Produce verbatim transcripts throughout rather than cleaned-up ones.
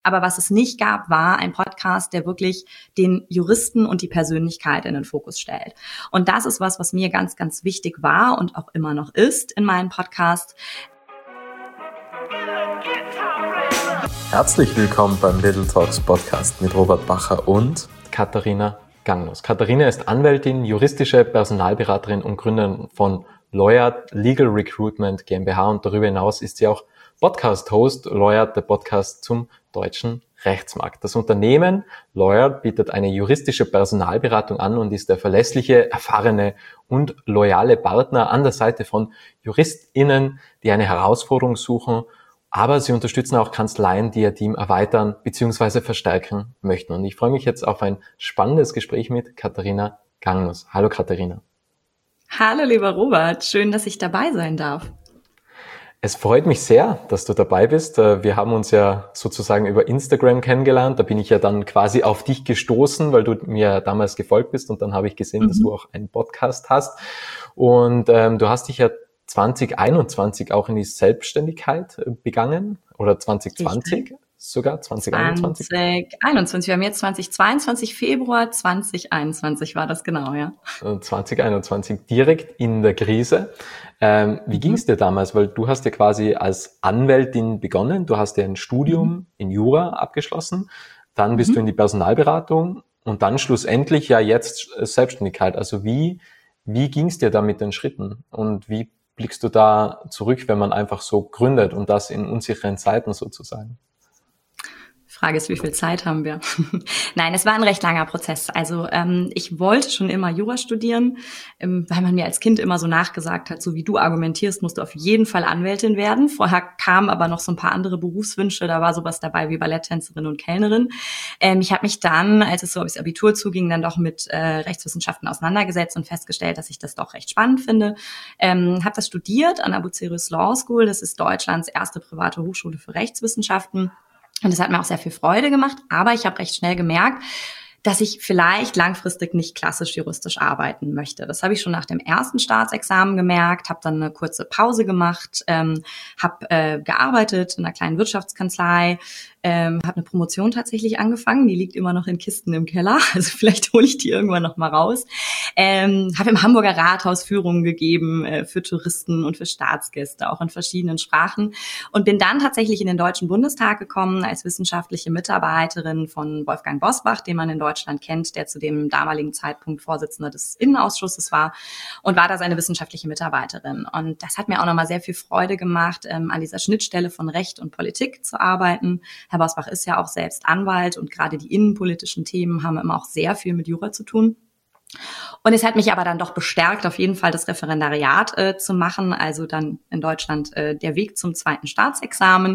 Aber was es nicht gab, war ein Podcast, der wirklich den Juristen und die Persönlichkeit in den Fokus stellt. Und das ist was, was mir ganz, ganz wichtig war und auch immer noch ist in meinem Podcast. Herzlich willkommen beim Little Talks Podcast mit Robert Bacher und Katharina Gangnuss. Katharina ist Anwältin, juristische Personalberaterin und Gründerin von Lawyered Legal Recruitment GmbH und darüber hinaus ist sie auch Podcast-Host Lawyered, der Podcast zum deutschen Rechtsmarkt. Das Unternehmen Lawyered bietet eine juristische Personalberatung an und ist der verlässliche, erfahrene und loyale Partner an der Seite von JuristInnen, die eine Herausforderung suchen, aber sie unterstützen auch Kanzleien, die ihr Team erweitern bzw. verstärken möchten. Und ich freue mich jetzt auf ein spannendes Gespräch mit Katharina Gangnuss. Hallo Katharina. Hallo lieber Robert, schön, dass ich dabei sein darf. Es freut mich sehr, dass du dabei bist. Wir haben uns ja sozusagen über Instagram kennengelernt. Da bin ich ja dann quasi auf dich gestoßen, weil du mir damals gefolgt bist und dann habe ich gesehen, mhm. dass du auch einen Podcast hast. Und ähm, du hast dich ja zwanzig einundzwanzig auch in die Selbstständigkeit begangen oder zwanzig zwanzig Richtig. Sogar zwanzig einundzwanzig? zwanzig einundzwanzig, wir haben jetzt zwanzig zweiundzwanzig, Februar zwanzig einundzwanzig war das genau, ja. zwanzig einundzwanzig, direkt in der Krise. Ähm, wie mhm. ging es dir damals? Weil du hast ja quasi als Anwältin begonnen, du hast ja ein Studium mhm. in Jura abgeschlossen, dann bist mhm. du in die Personalberatung und dann schlussendlich ja jetzt Selbstständigkeit. Also wie, wie ging es dir da mit den Schritten und wie blickst du da zurück, wenn man einfach so gründet und das in unsicheren Zeiten sozusagen? Frage ist, wie viel Zeit haben wir? Nein, es war ein recht langer Prozess. Also ähm, ich wollte schon immer Jura studieren, ähm, weil man mir als Kind immer so nachgesagt hat, so wie du argumentierst, musst du auf jeden Fall Anwältin werden. Vorher kamen aber noch so ein paar andere Berufswünsche. Da war sowas dabei wie Balletttänzerin und Kellnerin. Ähm, ich habe mich dann, als es so aufs Abitur zuging, dann doch mit äh, Rechtswissenschaften auseinandergesetzt und festgestellt, dass ich das doch recht spannend finde. Ähm, habe das studiert an der Bucerius Law School. Das ist Deutschlands erste private Hochschule für Rechtswissenschaften. Und das hat mir auch sehr viel Freude gemacht, aber ich habe recht schnell gemerkt, dass ich vielleicht langfristig nicht klassisch juristisch arbeiten möchte. Das habe ich schon nach dem ersten Staatsexamen gemerkt, habe dann eine kurze Pause gemacht, ähm, habe äh, gearbeitet in einer kleinen Wirtschaftskanzlei, ähm, habe eine Promotion tatsächlich angefangen, die liegt immer noch in Kisten im Keller, also vielleicht hole ich die irgendwann noch mal raus. Ähm, habe im Hamburger Rathaus Führungen gegeben äh, für Touristen und für Staatsgäste, auch in verschiedenen Sprachen und bin dann tatsächlich in den Deutschen Bundestag gekommen als wissenschaftliche Mitarbeiterin von Wolfgang Bosbach, den man in Deutschland kennt, der zu dem damaligen Zeitpunkt Vorsitzender des Innenausschusses war und war da seine wissenschaftliche Mitarbeiterin. Und das hat mir auch nochmal sehr viel Freude gemacht, ähm, an dieser Schnittstelle von Recht und Politik zu arbeiten. Herr Bosbach ist ja auch selbst Anwalt und gerade die innenpolitischen Themen haben immer auch sehr viel mit Jura zu tun. Und es hat mich aber dann doch bestärkt, auf jeden Fall das Referendariat äh, zu machen, also dann in Deutschland äh, der Weg zum zweiten Staatsexamen.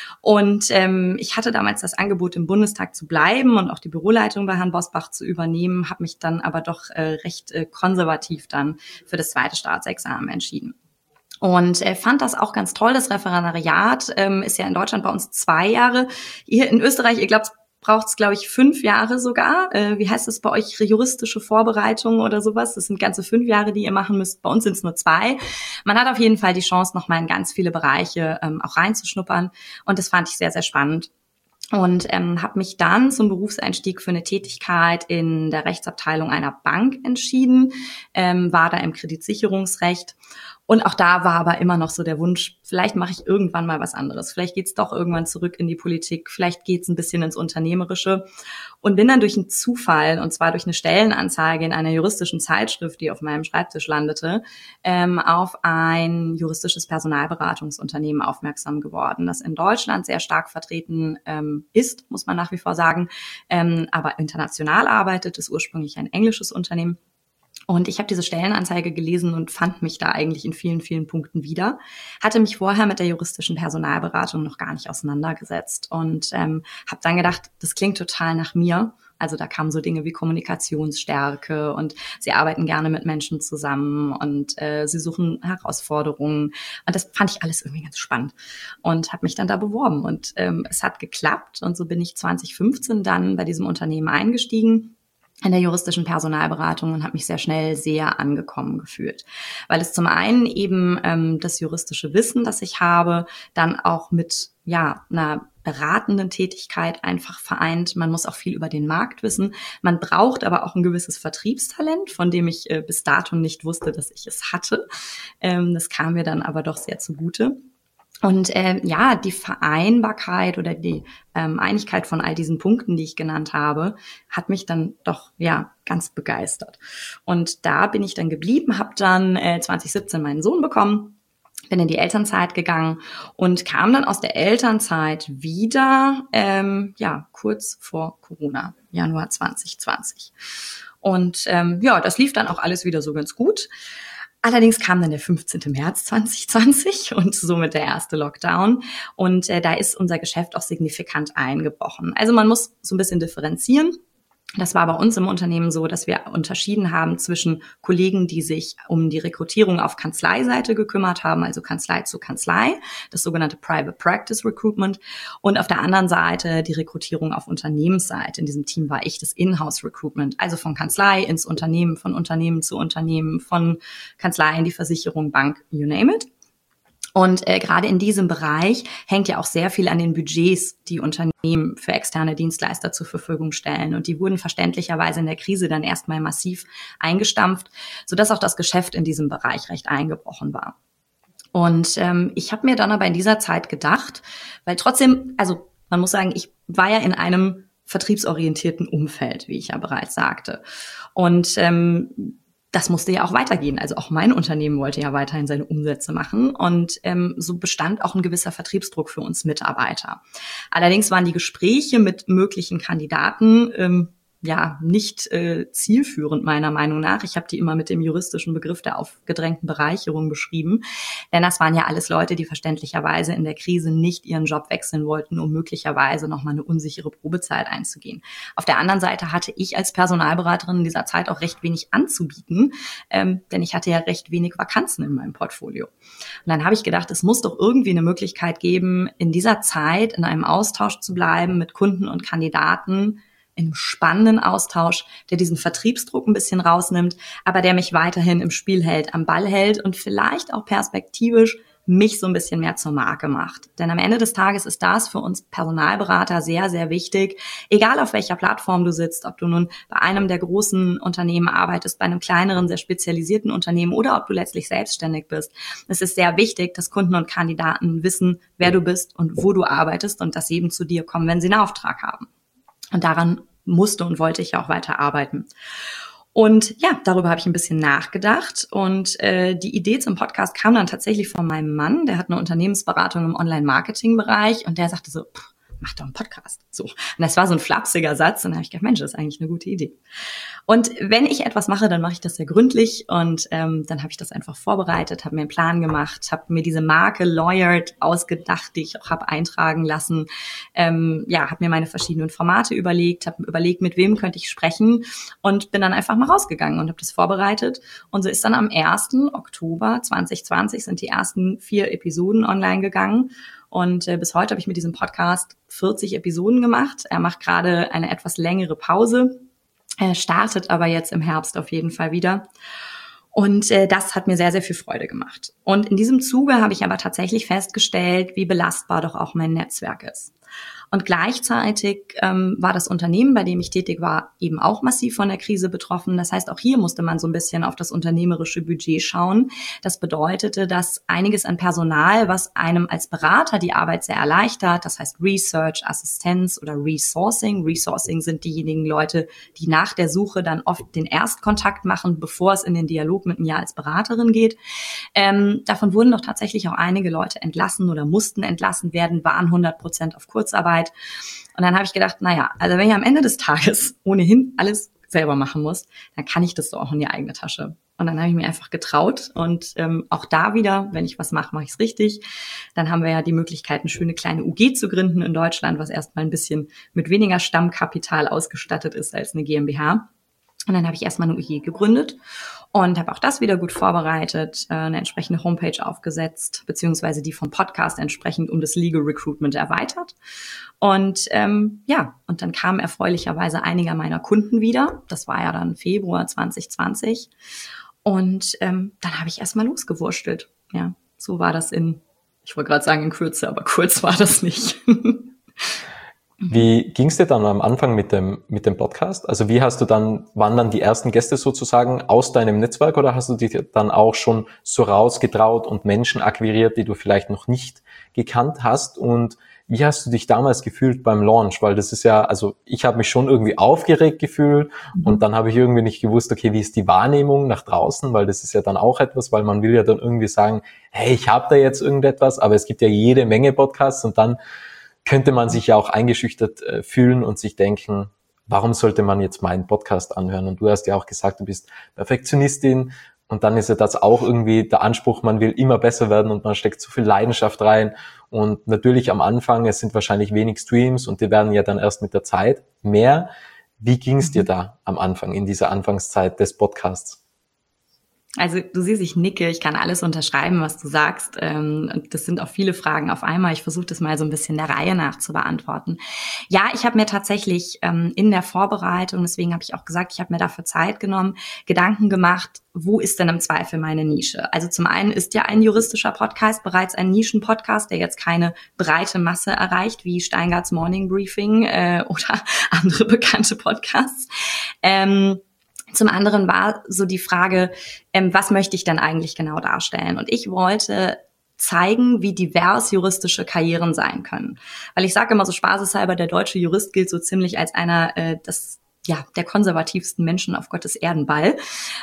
Und ähm, ich hatte damals das Angebot, im Bundestag zu bleiben und auch die Büroleitung bei Herrn Bosbach zu übernehmen, habe mich dann aber doch äh, recht äh, konservativ dann für das zweite Staatsexamen entschieden. Und äh, fand das auch ganz toll. Das Referendariat ähm, ist ja in Deutschland bei uns zwei Jahre. Hier in Österreich, ihr glaubt, braucht es, glaube ich, fünf Jahre sogar. Äh, wie heißt es bei euch? Juristische Vorbereitung oder sowas? Das sind ganze fünf Jahre, die ihr machen müsst. Bei uns sind es nur zwei. Man hat auf jeden Fall die Chance, nochmal in ganz viele Bereiche ähm, auch reinzuschnuppern. Und das fand ich sehr, sehr spannend. Und ähm, habe mich dann zum Berufseinstieg für eine Tätigkeit in der Rechtsabteilung einer Bank entschieden, ähm, war da im Kreditsicherungsrecht. Und auch da war aber immer noch so der Wunsch, vielleicht mache ich irgendwann mal was anderes. Vielleicht geht's doch irgendwann zurück in die Politik, vielleicht geht's ein bisschen ins Unternehmerische. Und bin dann durch einen Zufall, und zwar durch eine Stellenanzeige in einer juristischen Zeitschrift, die auf meinem Schreibtisch landete, ähm, auf ein juristisches Personalberatungsunternehmen aufmerksam geworden, das in Deutschland sehr stark vertreten ähm, ist, muss man nach wie vor sagen, ähm, aber international arbeitet, ist ursprünglich ein englisches Unternehmen. Und ich habe diese Stellenanzeige gelesen und fand mich da eigentlich in vielen, vielen Punkten wieder. Hatte mich vorher mit der juristischen Personalberatung noch gar nicht auseinandergesetzt und ähm, habe dann gedacht, das klingt total nach mir. Also da kamen so Dinge wie Kommunikationsstärke und sie arbeiten gerne mit Menschen zusammen und äh, sie suchen Herausforderungen. Und das fand ich alles irgendwie ganz spannend und habe mich dann da beworben. Und ähm, es hat geklappt und so bin ich zwanzig fünfzehn dann bei diesem Unternehmen eingestiegen. in der juristischen Personalberatung und habe mich sehr schnell sehr angekommen gefühlt, weil es zum einen eben ähm, das juristische Wissen, das ich habe, dann auch mit ja einer beratenden Tätigkeit einfach vereint. Man muss auch viel über den Markt wissen. Man braucht aber auch ein gewisses Vertriebstalent, von dem ich äh, bis dato nicht wusste, dass ich es hatte. Ähm, das kam mir dann aber doch sehr zugute. Und äh, ja, die Vereinbarkeit oder die ähm, Einigkeit von all diesen Punkten, die ich genannt habe, hat mich dann doch ja ganz begeistert. Und da bin ich dann geblieben, habe dann äh, zwanzig siebzehn meinen Sohn bekommen, bin in die Elternzeit gegangen und kam dann aus der Elternzeit wieder, ähm, ja kurz vor Corona, Januar zwanzig zwanzig. Und ähm, ja, das lief dann auch alles wieder so ganz gut. Allerdings kam dann der fünfzehnten März zwanzig zwanzig und somit der erste Lockdown. Und äh, da ist unser Geschäft auch signifikant eingebrochen. Also man muss so ein bisschen differenzieren. Das war bei uns im Unternehmen so, dass wir unterschieden haben zwischen Kollegen, die sich um die Rekrutierung auf Kanzleiseite gekümmert haben, also Kanzlei zu Kanzlei, das sogenannte Private Practice Recruitment, und auf der anderen Seite die Rekrutierung auf Unternehmensseite. In diesem Team war ich das Inhouse Recruitment, also von Kanzlei ins Unternehmen, von Unternehmen zu Unternehmen, von Kanzlei in die Versicherung, Bank, you name it. Und äh, gerade in diesem Bereich hängt ja auch sehr viel an den Budgets, die Unternehmen für externe Dienstleister zur Verfügung stellen. Und die wurden verständlicherweise in der Krise dann erstmal massiv eingestampft, sodass auch das Geschäft in diesem Bereich recht eingebrochen war. Und ähm, ich habe mir dann aber in dieser Zeit gedacht, weil trotzdem, also man muss sagen, ich war ja in einem vertriebsorientierten Umfeld, wie ich ja bereits sagte. Und ähm, das musste ja auch weitergehen. Also auch mein Unternehmen wollte ja weiterhin seine Umsätze machen. Und ähm, so bestand auch ein gewisser Vertriebsdruck für uns Mitarbeiter. Allerdings waren die Gespräche mit möglichen Kandidaten ähm, ja nicht äh, zielführend meiner Meinung nach. Ich habe die immer mit dem juristischen Begriff der aufgedrängten Bereicherung beschrieben. Denn das waren ja alles Leute, die verständlicherweise in der Krise nicht ihren Job wechseln wollten, um möglicherweise nochmal eine unsichere Probezeit einzugehen. Auf der anderen Seite hatte ich als Personalberaterin in dieser Zeit auch recht wenig anzubieten, ähm, denn ich hatte ja recht wenig Vakanzen in meinem Portfolio. Und dann habe ich gedacht, es muss doch irgendwie eine Möglichkeit geben, in dieser Zeit in einem Austausch zu bleiben mit Kunden und Kandidaten, in einem spannenden Austausch, der diesen Vertriebsdruck ein bisschen rausnimmt, aber der mich weiterhin im Spiel hält, am Ball hält und vielleicht auch perspektivisch mich so ein bisschen mehr zur Marke macht. Denn am Ende des Tages ist das für uns Personalberater sehr, sehr wichtig. Egal auf welcher Plattform du sitzt, ob du nun bei einem der großen Unternehmen arbeitest, bei einem kleineren, sehr spezialisierten Unternehmen oder ob du letztlich selbstständig bist. Es ist sehr wichtig, dass Kunden und Kandidaten wissen, wer du bist und wo du arbeitest und dass sie eben zu dir kommen, wenn sie einen Auftrag haben. Und daran musste und wollte ich ja auch weiter arbeiten. Und ja, darüber habe ich ein bisschen nachgedacht. Und äh, die Idee zum Podcast kam dann tatsächlich von meinem Mann. Der hat eine Unternehmensberatung im Online-Marketing-Bereich und der sagte so, pff, mach doch einen Podcast. So. Und das war so ein flapsiger Satz. Und dann habe ich gedacht, Mensch, das ist eigentlich eine gute Idee. Und wenn ich etwas mache, dann mache ich das sehr gründlich. Und ähm, dann habe ich das einfach vorbereitet, habe mir einen Plan gemacht, habe mir diese Marke Lawyered ausgedacht, die ich auch habe eintragen lassen. Ähm, ja, habe mir meine verschiedenen Formate überlegt, habe überlegt, mit wem könnte ich sprechen und bin dann einfach mal rausgegangen und habe das vorbereitet. Und so ist dann am ersten Oktober zwanzig zwanzig sind die ersten vier Episoden online gegangen. Und äh, bis heute habe ich mit diesem Podcast vierzig Episoden gemacht. Er macht gerade eine etwas längere Pause. Er startet aber jetzt im Herbst auf jeden Fall wieder. Und äh, das hat mir sehr, sehr viel Freude gemacht. Und in diesem Zuge habe ich aber tatsächlich festgestellt, wie belastbar doch auch mein Netzwerk ist. Und gleichzeitig ähm, war das Unternehmen, bei dem ich tätig war, eben auch massiv von der Krise betroffen. Das heißt, auch hier musste man so ein bisschen auf das unternehmerische Budget schauen. Das bedeutete, dass einiges an Personal, was einem als Berater die Arbeit sehr erleichtert, das heißt Research, Assistenz oder Resourcing. Resourcing sind diejenigen Leute, die nach der Suche dann oft den Erstkontakt machen, bevor es in den Dialog mit mir als Beraterin geht. Ähm, davon wurden doch tatsächlich auch einige Leute entlassen oder mussten entlassen werden, waren hundert Prozent auf Kurzarbeit. Und dann habe ich gedacht, naja, also wenn ich am Ende des Tages ohnehin alles selber machen muss, dann kann ich das doch auch in die eigene Tasche. Und dann habe ich mir einfach getraut und ähm, auch da wieder, wenn ich was mache, mache ich es richtig. Dann haben wir ja die Möglichkeit, eine schöne kleine U G zu gründen in Deutschland, was erstmal ein bisschen mit weniger Stammkapital ausgestattet ist als eine GmbH. Und dann habe ich erstmal eine U G gegründet und habe auch das wieder gut vorbereitet, äh, eine entsprechende Homepage aufgesetzt, beziehungsweise die vom Podcast entsprechend um das Legal Recruitment erweitert. Und ähm, ja, und dann kamen erfreulicherweise einige meiner Kunden wieder. Das war ja dann Februar zwanzig zwanzig. Und ähm, dann habe ich erstmal losgewurschtelt. Ja, so war das in, ich wollte gerade sagen in Kürze, aber kurz war das nicht. Wie ging es dir dann am Anfang mit dem mit dem Podcast? Also wie hast du dann, waren dann die ersten Gäste sozusagen aus deinem Netzwerk oder hast du dich dann auch schon so rausgetraut und Menschen akquiriert, die du vielleicht noch nicht gekannt hast? Und wie hast du dich damals gefühlt beim Launch? Weil das ist ja, also ich habe mich schon irgendwie aufgeregt gefühlt mhm. und dann habe ich irgendwie nicht gewusst, okay, wie ist die Wahrnehmung nach draußen? Weil das ist ja dann auch etwas, weil man will ja dann irgendwie sagen, hey, ich habe da jetzt irgendetwas, aber es gibt ja jede Menge Podcasts und dann könnte man sich ja auch eingeschüchtert äh, fühlen und sich denken, warum sollte man jetzt meinen Podcast anhören? Und du hast ja auch gesagt, du bist Perfektionistin und dann ist ja das auch irgendwie der Anspruch, man will immer besser werden und man steckt zu viel Leidenschaft rein. Und natürlich am Anfang, es sind wahrscheinlich wenig Streams und die werden ja dann erst mit der Zeit mehr. Wie ging es dir da am Anfang, in dieser Anfangszeit des Podcasts? Also du siehst, ich nicke, ich kann alles unterschreiben, was du sagst. Und das sind auch viele Fragen auf einmal. Ich versuche das mal so ein bisschen der Reihe nach zu beantworten. Ja, ich habe mir tatsächlich in der Vorbereitung, deswegen habe ich auch gesagt, ich habe mir dafür Zeit genommen, Gedanken gemacht, wo ist denn im Zweifel meine Nische? Also zum einen ist ja ein juristischer Podcast bereits ein Nischenpodcast, der jetzt keine breite Masse erreicht, wie Steingarts Morning Briefing äh, oder andere bekannte Podcasts. Ähm, Zum anderen war so die Frage, ähm, was möchte ich denn eigentlich genau darstellen? Und ich wollte zeigen, wie divers juristische Karrieren sein können. Weil ich sage immer so spaßeshalber, der deutsche Jurist gilt so ziemlich als einer äh, des, ja, der konservativsten Menschen auf Gottes Erdenball.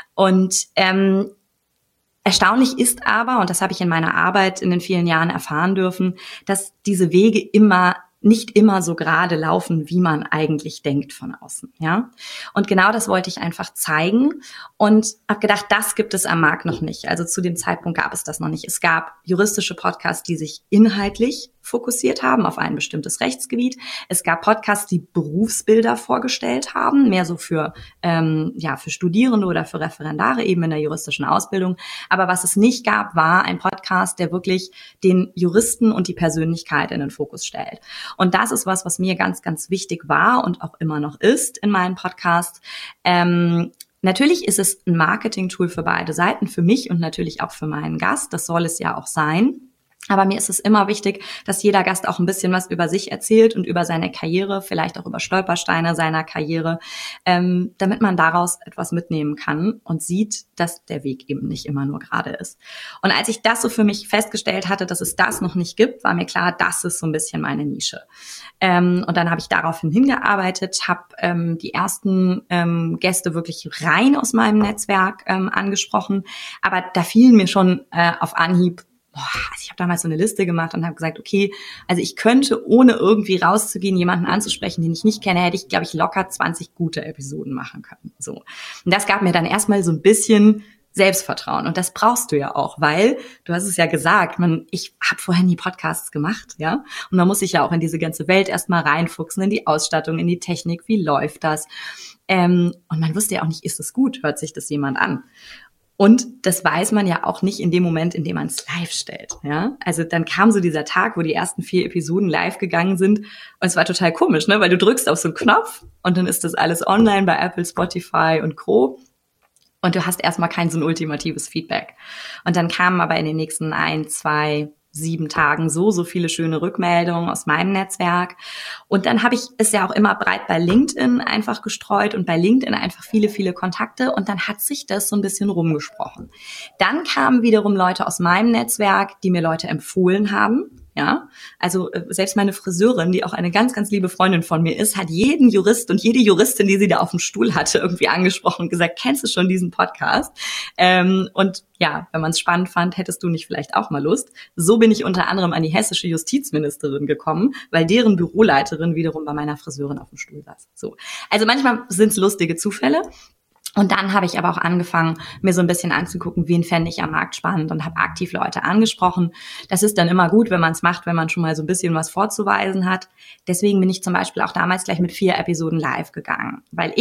Und ähm, erstaunlich ist aber, und das habe ich in meiner Arbeit in den vielen Jahren erfahren dürfen, dass diese Wege immer nicht immer so gerade laufen, wie man eigentlich denkt von außen, ja. Und genau das wollte ich einfach zeigen und habe gedacht, das gibt es am Markt noch nicht. Also zu dem Zeitpunkt gab es das noch nicht. Es gab juristische Podcasts, die sich inhaltlich fokussiert haben auf ein bestimmtes Rechtsgebiet. Es gab Podcasts, die Berufsbilder vorgestellt haben, mehr so für ähm, ja für Studierende oder für Referendare eben in der juristischen Ausbildung. Aber was es nicht gab, war ein Podcast, der wirklich den Juristen und die Persönlichkeit in den Fokus stellt. Und das ist was, was mir ganz, ganz wichtig war und auch immer noch ist in meinem Podcast. Ähm, natürlich ist es ein Marketing-Tool für beide Seiten, für mich und natürlich auch für meinen Gast. Das soll es ja auch sein. Aber mir ist es immer wichtig, dass jeder Gast auch ein bisschen was über sich erzählt und über seine Karriere, vielleicht auch über Stolpersteine seiner Karriere, ähm, damit man daraus etwas mitnehmen kann und sieht, dass der Weg eben nicht immer nur gerade ist. Und als ich das so für mich festgestellt hatte, dass es das noch nicht gibt, war mir klar, das ist so ein bisschen meine Nische. Ähm, und dann habe ich daraufhin hingearbeitet, habe ähm, die ersten ähm, Gäste wirklich rein aus meinem Netzwerk ähm, angesprochen. Aber da fielen mir schon äh, auf Anhieb Boah, also ich habe damals so eine Liste gemacht und habe gesagt, okay, also ich könnte, ohne irgendwie rauszugehen, jemanden anzusprechen, den ich nicht kenne, hätte ich, glaube ich, locker zwanzig gute Episoden machen können. So. Und das gab mir dann erstmal so ein bisschen Selbstvertrauen. Und das brauchst du ja auch, weil, du hast es ja gesagt, man, ich habe vorher nie Podcasts gemacht, ja. Und man muss sich ja auch in diese ganze Welt erstmal reinfuchsen, in die Ausstattung, in die Technik, wie läuft das? Ähm, und man wusste ja auch nicht, ist es gut, hört sich das jemand an? Und das weiß man ja auch nicht in dem Moment, in dem man es live stellt. Ja, also dann kam so dieser Tag, wo die ersten vier Episoden live gegangen sind. Und es war total komisch, ne, weil du drückst auf so einen Knopf und dann ist das alles online bei Apple, Spotify und Co. Und du hast erstmal kein so ein ultimatives Feedback. Und dann kamen aber in den nächsten ein, zwei, sieben Tagen so, so viele schöne Rückmeldungen aus meinem Netzwerk. Und dann habe ich es ja auch immer breit bei LinkedIn einfach gestreut und bei LinkedIn einfach viele, viele Kontakte. Und dann hat sich das so ein bisschen rumgesprochen. Dann kamen wiederum Leute aus meinem Netzwerk, die mir Leute empfohlen haben. Ja, also selbst meine Friseurin, die auch eine ganz, ganz liebe Freundin von mir ist, hat jeden Jurist und jede Juristin, die sie da auf dem Stuhl hatte, irgendwie angesprochen und gesagt, kennst du schon diesen Podcast? Ähm, und ja, wenn man es spannend fand, hättest du nicht vielleicht auch mal Lust? So bin ich unter anderem an die hessische Justizministerin gekommen, weil deren Büroleiterin wiederum bei meiner Friseurin auf dem Stuhl saß. So, also manchmal sind es lustige Zufälle. Und dann habe ich aber auch angefangen, mir so ein bisschen anzugucken, wen fände ich am Markt spannend und habe aktiv Leute angesprochen. Das ist dann immer gut, wenn man es macht, wenn man schon mal so ein bisschen was vorzuweisen hat. Deswegen bin ich zum Beispiel auch damals gleich mit vier Episoden live gegangen, weil ich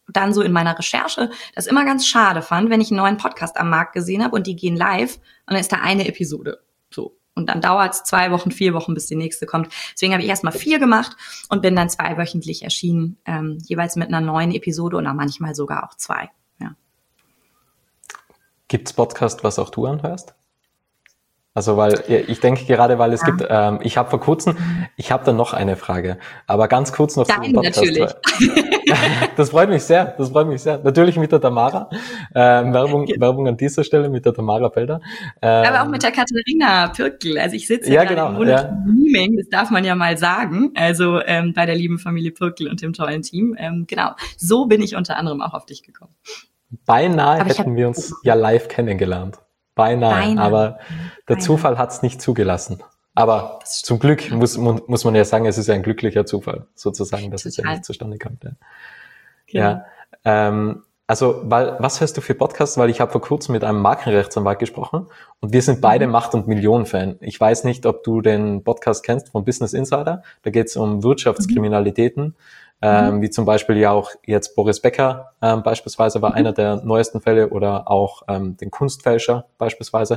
dann so in meiner Recherche das immer ganz schade fand, wenn ich einen neuen Podcast am Markt gesehen habe und die gehen live und dann ist da eine Episode. So. Und dann dauert es zwei Wochen, vier Wochen, bis die nächste kommt. Deswegen habe ich erstmal vier gemacht und bin dann zweiwöchentlich erschienen, ähm, jeweils mit einer neuen Episode oder manchmal sogar auch zwei. Ja. Gibt's Podcast, was auch du anhörst? Also weil ich denke gerade, weil es ja. gibt, ähm, ich habe vor kurzem, ich habe da noch eine Frage, aber ganz kurz noch Dein, zu dem Podcast. Natürlich. Das freut mich sehr, das freut mich sehr. Natürlich mit der Tamara, ähm, Werbung, ja. Werbung an dieser Stelle mit der Tamara Felder. Ähm, aber auch mit der Katharina Pirkel. Also ich sitze ja, ja genau, im Mundmiming, ja. Das darf man ja mal sagen. Also ähm, bei der lieben Familie Pirkel und dem tollen Team. Ähm, genau, so bin ich unter anderem auch auf dich gekommen. Beinahe aber hätten wir uns ja live kennengelernt. Beinahe, Beinahe. Aber der Beinahe. Zufall hat es nicht zugelassen. Aber zum Glück muss, muss man ja sagen, es ist ja ein glücklicher Zufall, sozusagen, dass Total. Es ja nicht zustande kommt. Ja, genau. ja ähm, also, weil, was hörst du für Podcasts? Weil ich habe vor kurzem mit einem Markenrechtsanwalt gesprochen und wir sind beide mhm. Macht- und Millionen-Fan. Ich weiß nicht, ob du den Podcast kennst von Business Insider. Da geht es um Wirtschaftskriminalitäten. Mhm. Ähm, wie zum Beispiel ja auch jetzt Boris Becker ähm, beispielsweise war mhm. einer der neuesten Fälle oder auch ähm, den Kunstfälscher beispielsweise.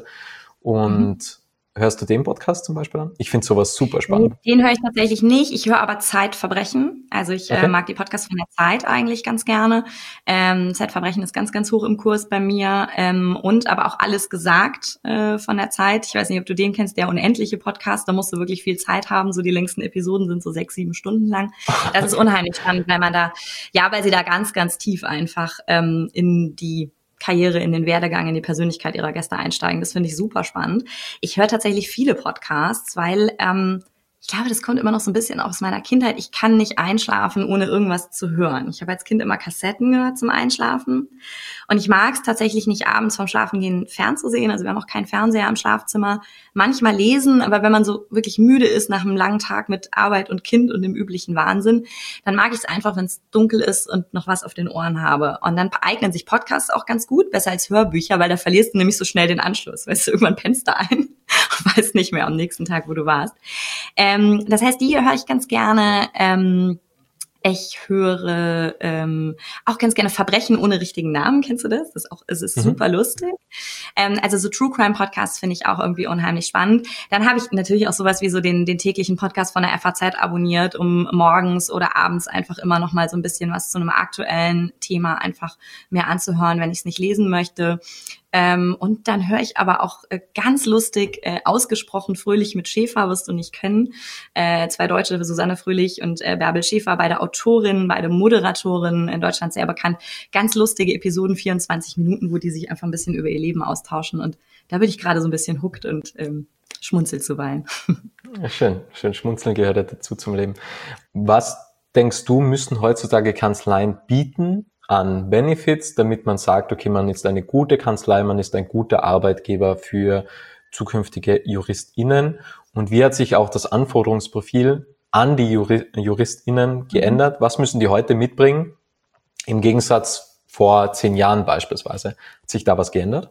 Und mhm. hörst du den Podcast zum Beispiel an? Ich finde sowas super spannend. Den höre ich tatsächlich nicht. Ich höre aber Zeitverbrechen. Also ich okay. äh, mag die Podcasts von der Zeit eigentlich ganz gerne. Ähm, Zeitverbrechen ist ganz, ganz hoch im Kurs bei mir. Ähm, und aber auch Alles gesagt äh, von der Zeit. Ich weiß nicht, ob du den kennst, der unendliche Podcast. Da musst du wirklich viel Zeit haben. So die längsten Episoden sind so sechs, sieben Stunden lang. Das ist unheimlich spannend, weil man da, ja, weil sie da ganz, ganz tief einfach ähm, in die Karriere, in den Werdegang, in die Persönlichkeit ihrer Gäste einsteigen. Das finde ich super spannend. Ich höre tatsächlich viele Podcasts, weil ähm, ich glaube, das kommt immer noch so ein bisschen aus meiner Kindheit. Ich kann nicht einschlafen, ohne irgendwas zu hören. Ich habe als Kind immer Kassetten gehört zum Einschlafen. Und ich mag es tatsächlich nicht, abends vorm Schlafengehen fernzusehen. Also wir haben auch keinen Fernseher im Schlafzimmer. Manchmal lesen, aber wenn man so wirklich müde ist nach einem langen Tag mit Arbeit und Kind und dem üblichen Wahnsinn, dann mag ich es einfach, wenn es dunkel ist und noch was auf den Ohren habe. Und dann eignen sich Podcasts auch ganz gut, besser als Hörbücher, weil da verlierst du nämlich so schnell den Anschluss. Weißt du, irgendwann pennst du ein und weißt nicht mehr am nächsten Tag, wo du warst. Ähm, das heißt, die höre ich ganz gerne. Ähm, Ich höre ähm, auch ganz gerne Verbrechen ohne richtigen Namen. Kennst du das? Das ist auch, es ist mhm. super lustig. Ähm, also so True Crime Podcasts finde ich auch irgendwie unheimlich spannend. Dann habe ich natürlich auch sowas wie so den den täglichen Podcast von der F A Z abonniert, um morgens oder abends einfach immer noch mal so ein bisschen was zu einem aktuellen Thema einfach mehr anzuhören, wenn ich es nicht lesen möchte. Ähm, und dann höre ich aber auch äh, ganz lustig, äh, ausgesprochen Fröhlich mit Schäfer, wirst du nicht kennen. Äh, zwei Deutsche, Susanne Fröhlich und äh, Bärbel Schäfer, beide Autorinnen, beide Moderatorinnen, in Deutschland sehr bekannt. Ganz lustige Episoden, vierundzwanzig Minuten, wo die sich einfach ein bisschen über ihr Leben austauschen. Und da bin ich gerade so ein bisschen hooked und ähm, schmunzel zuweilen. Ja, schön, schön. Schmunzeln gehört dazu zum Leben. Was denkst du, müssen heutzutage Kanzleien bieten an Benefits, damit man sagt, okay, man ist eine gute Kanzlei, man ist ein guter Arbeitgeber für zukünftige JuristInnen? Und wie hat sich auch das Anforderungsprofil an die Juri- JuristInnen geändert? Was müssen die heute mitbringen? Im Gegensatz vor zehn Jahren beispielsweise. Hat sich da was geändert?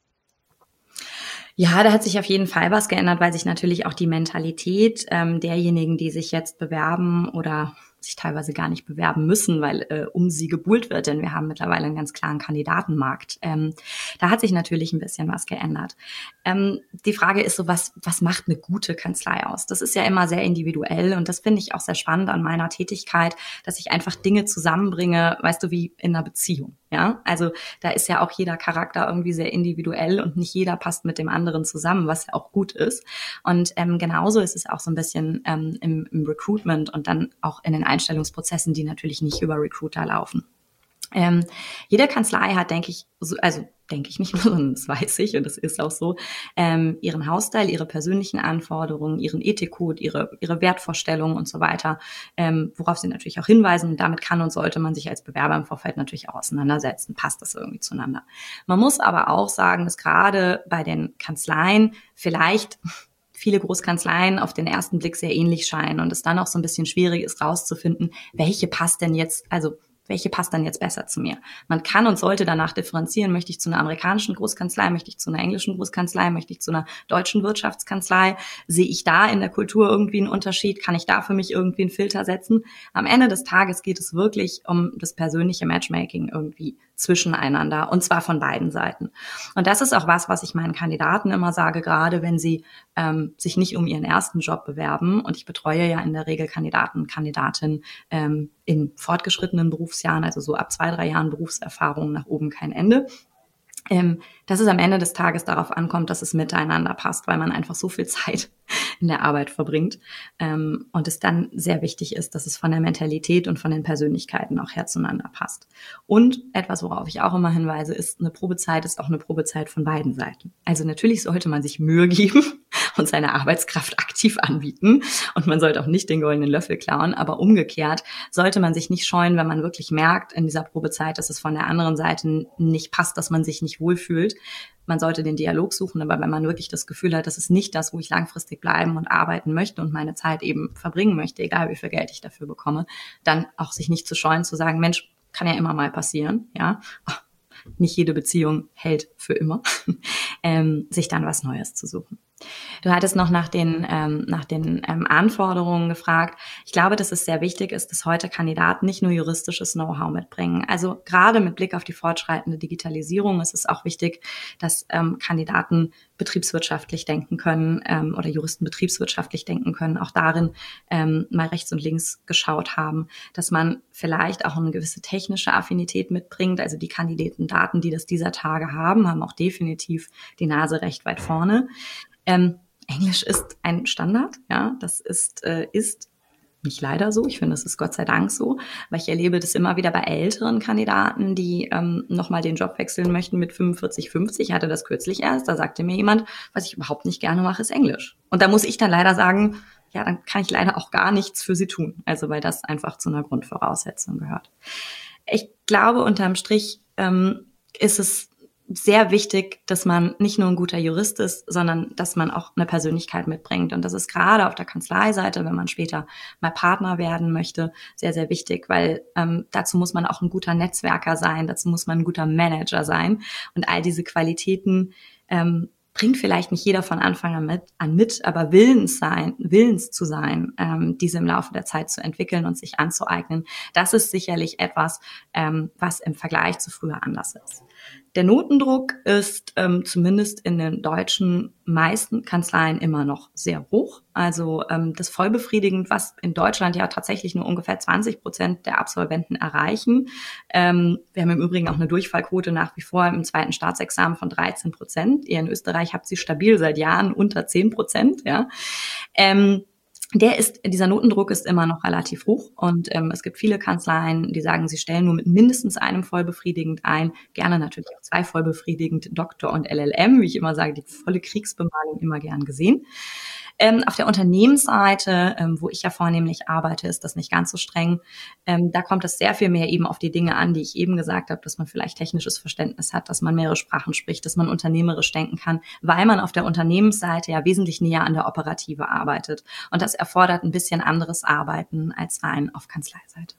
Ja, da hat sich auf jeden Fall was geändert, weil sich natürlich auch die Mentalität ähm, derjenigen, die sich jetzt bewerben oder sich teilweise gar nicht bewerben müssen, weil äh, um sie gebuhlt wird, denn wir haben mittlerweile einen ganz klaren Kandidatenmarkt. Ähm, da hat sich natürlich ein bisschen was geändert. Ähm, die Frage ist so, was was macht eine gute Kanzlei aus? Das ist ja immer sehr individuell und das finde ich auch sehr spannend an meiner Tätigkeit, dass ich einfach Dinge zusammenbringe, weißt du, wie in einer Beziehung. Ja, also da ist ja auch jeder Charakter irgendwie sehr individuell und nicht jeder passt mit dem anderen zusammen, was ja auch gut ist. Und ähm, genauso ist es auch so ein bisschen ähm, im, im Recruitment und dann auch in den Einstellungsprozessen, die natürlich nicht über Recruiter laufen. Ähm, jede Kanzlei hat, denke ich, so, also denke ich nicht nur, sondern das weiß ich und das ist auch so, ähm, ihren Hausstyle, ihre persönlichen Anforderungen, ihren Ethikcode, ihre ihre Wertvorstellungen und so weiter, ähm, worauf sie natürlich auch hinweisen. Und damit kann und sollte man sich als Bewerber im Vorfeld natürlich auch auseinandersetzen. Passt das irgendwie zueinander? Man muss aber auch sagen, dass gerade bei den Kanzleien vielleicht viele Großkanzleien auf den ersten Blick sehr ähnlich scheinen und es dann auch so ein bisschen schwierig ist rauszufinden, welche passt denn jetzt, also welche passt dann jetzt besser zu mir? Man kann und sollte danach differenzieren, möchte ich zu einer amerikanischen Großkanzlei, möchte ich zu einer englischen Großkanzlei, möchte ich zu einer deutschen Wirtschaftskanzlei? Sehe ich da in der Kultur irgendwie einen Unterschied? Kann ich da für mich irgendwie einen Filter setzen? Am Ende des Tages geht es wirklich um das persönliche Matchmaking irgendwie zwischeneinander und zwar von beiden Seiten. Und das ist auch was, was ich meinen Kandidaten immer sage, gerade wenn sie ähm, sich nicht um ihren ersten Job bewerben. Und ich betreue ja in der Regel Kandidaten und Kandidatinnen ähm, in fortgeschrittenen Berufsjahren, also so ab zwei, drei Jahren Berufserfahrung nach oben kein Ende. Ähm, dass es am Ende des Tages darauf ankommt, dass es miteinander passt, weil man einfach so viel Zeit in der Arbeit verbringt ähm, und es dann sehr wichtig ist, dass es von der Mentalität und von den Persönlichkeiten auch her zueinander passt. Und etwas, worauf ich auch immer hinweise, ist, eine Probezeit ist auch eine Probezeit von beiden Seiten. Also natürlich sollte man sich Mühe geben und seine Arbeitskraft aktiv anbieten und man sollte auch nicht den goldenen Löffel klauen, aber umgekehrt sollte man sich nicht scheuen, wenn man wirklich merkt in dieser Probezeit, dass es von der anderen Seite nicht passt, dass man sich nicht wohlfühlt. Man sollte den Dialog suchen, aber wenn man wirklich das Gefühl hat, das ist nicht das, wo ich langfristig bleiben und arbeiten möchte und meine Zeit eben verbringen möchte, egal wie viel Geld ich dafür bekomme, dann auch sich nicht zu scheuen, zu sagen, Mensch, kann ja immer mal passieren, ja. Nicht jede Beziehung hält für immer, ähm, sich dann was Neues zu suchen. Du hattest noch nach den, ähm, nach den ähm, Anforderungen gefragt. Ich glaube, dass es sehr wichtig ist, dass heute Kandidaten nicht nur juristisches Know-how mitbringen. Also gerade mit Blick auf die fortschreitende Digitalisierung ist es auch wichtig, dass ähm, Kandidaten betriebswirtschaftlich denken können ähm, oder Juristen betriebswirtschaftlich denken können, auch darin ähm, mal rechts und links geschaut haben, dass man vielleicht auch eine gewisse technische Affinität mitbringt. Also die Kandidaten, die das dieser Tage haben, haben auch definitiv die Nase recht weit vorne. Ähm, Englisch ist ein Standard, ja, das ist, äh, ist nicht leider so, ich finde, es ist Gott sei Dank so, weil ich erlebe das immer wieder bei älteren Kandidaten, die ähm, nochmal den Job wechseln möchten mit fünfundvierzig, fünfzig, ich hatte das kürzlich erst, da sagte mir jemand, was ich überhaupt nicht gerne mache, ist Englisch. Und da muss ich dann leider sagen, ja, dann kann ich leider auch gar nichts für sie tun, also weil das einfach zu einer Grundvoraussetzung gehört. Ich glaube, unterm Strich ähm, ist es sehr wichtig, dass man nicht nur ein guter Jurist ist, sondern dass man auch eine Persönlichkeit mitbringt. Und das ist gerade auf der Kanzleiseite, wenn man später mal Partner werden möchte, sehr, sehr wichtig, weil ähm, dazu muss man auch ein guter Netzwerker sein, dazu muss man ein guter Manager sein. Und all diese Qualitäten ähm, bringt vielleicht nicht jeder von Anfang an mit, an mit aber willens sein, willens zu sein, ähm, diese im Laufe der Zeit zu entwickeln und sich anzueignen, das ist sicherlich etwas, ähm, was im Vergleich zu früher anders ist. Der Notendruck ist ähm, zumindest in den deutschen meisten Kanzleien immer noch sehr hoch. Also ähm, das vollbefriedigend, was in Deutschland ja tatsächlich nur ungefähr zwanzig Prozent der Absolventen erreichen. Ähm, wir haben im Übrigen auch eine Durchfallquote nach wie vor im zweiten Staatsexamen von dreizehn Prozent. Ihr in Österreich habt sie stabil seit Jahren unter zehn Prozent. Ja. Ähm, Der ist, dieser Notendruck ist immer noch relativ hoch und ähm, es gibt viele Kanzleien, die sagen, sie stellen nur mit mindestens einem vollbefriedigend ein, gerne natürlich auch zwei vollbefriedigend, Doktor und L L M, wie ich immer sage, die volle Kriegsbemalung immer gern gesehen. Ähm, auf der Unternehmensseite, ähm, wo ich ja vornehmlich arbeite, ist das nicht ganz so streng. Ähm, da kommt es sehr viel mehr eben auf die Dinge an, die ich eben gesagt habe, dass man vielleicht technisches Verständnis hat, dass man mehrere Sprachen spricht, dass man unternehmerisch denken kann, weil man auf der Unternehmensseite ja wesentlich näher an der Operative arbeitet. Und das erfordert ein bisschen anderes Arbeiten als rein auf Kanzleiseite.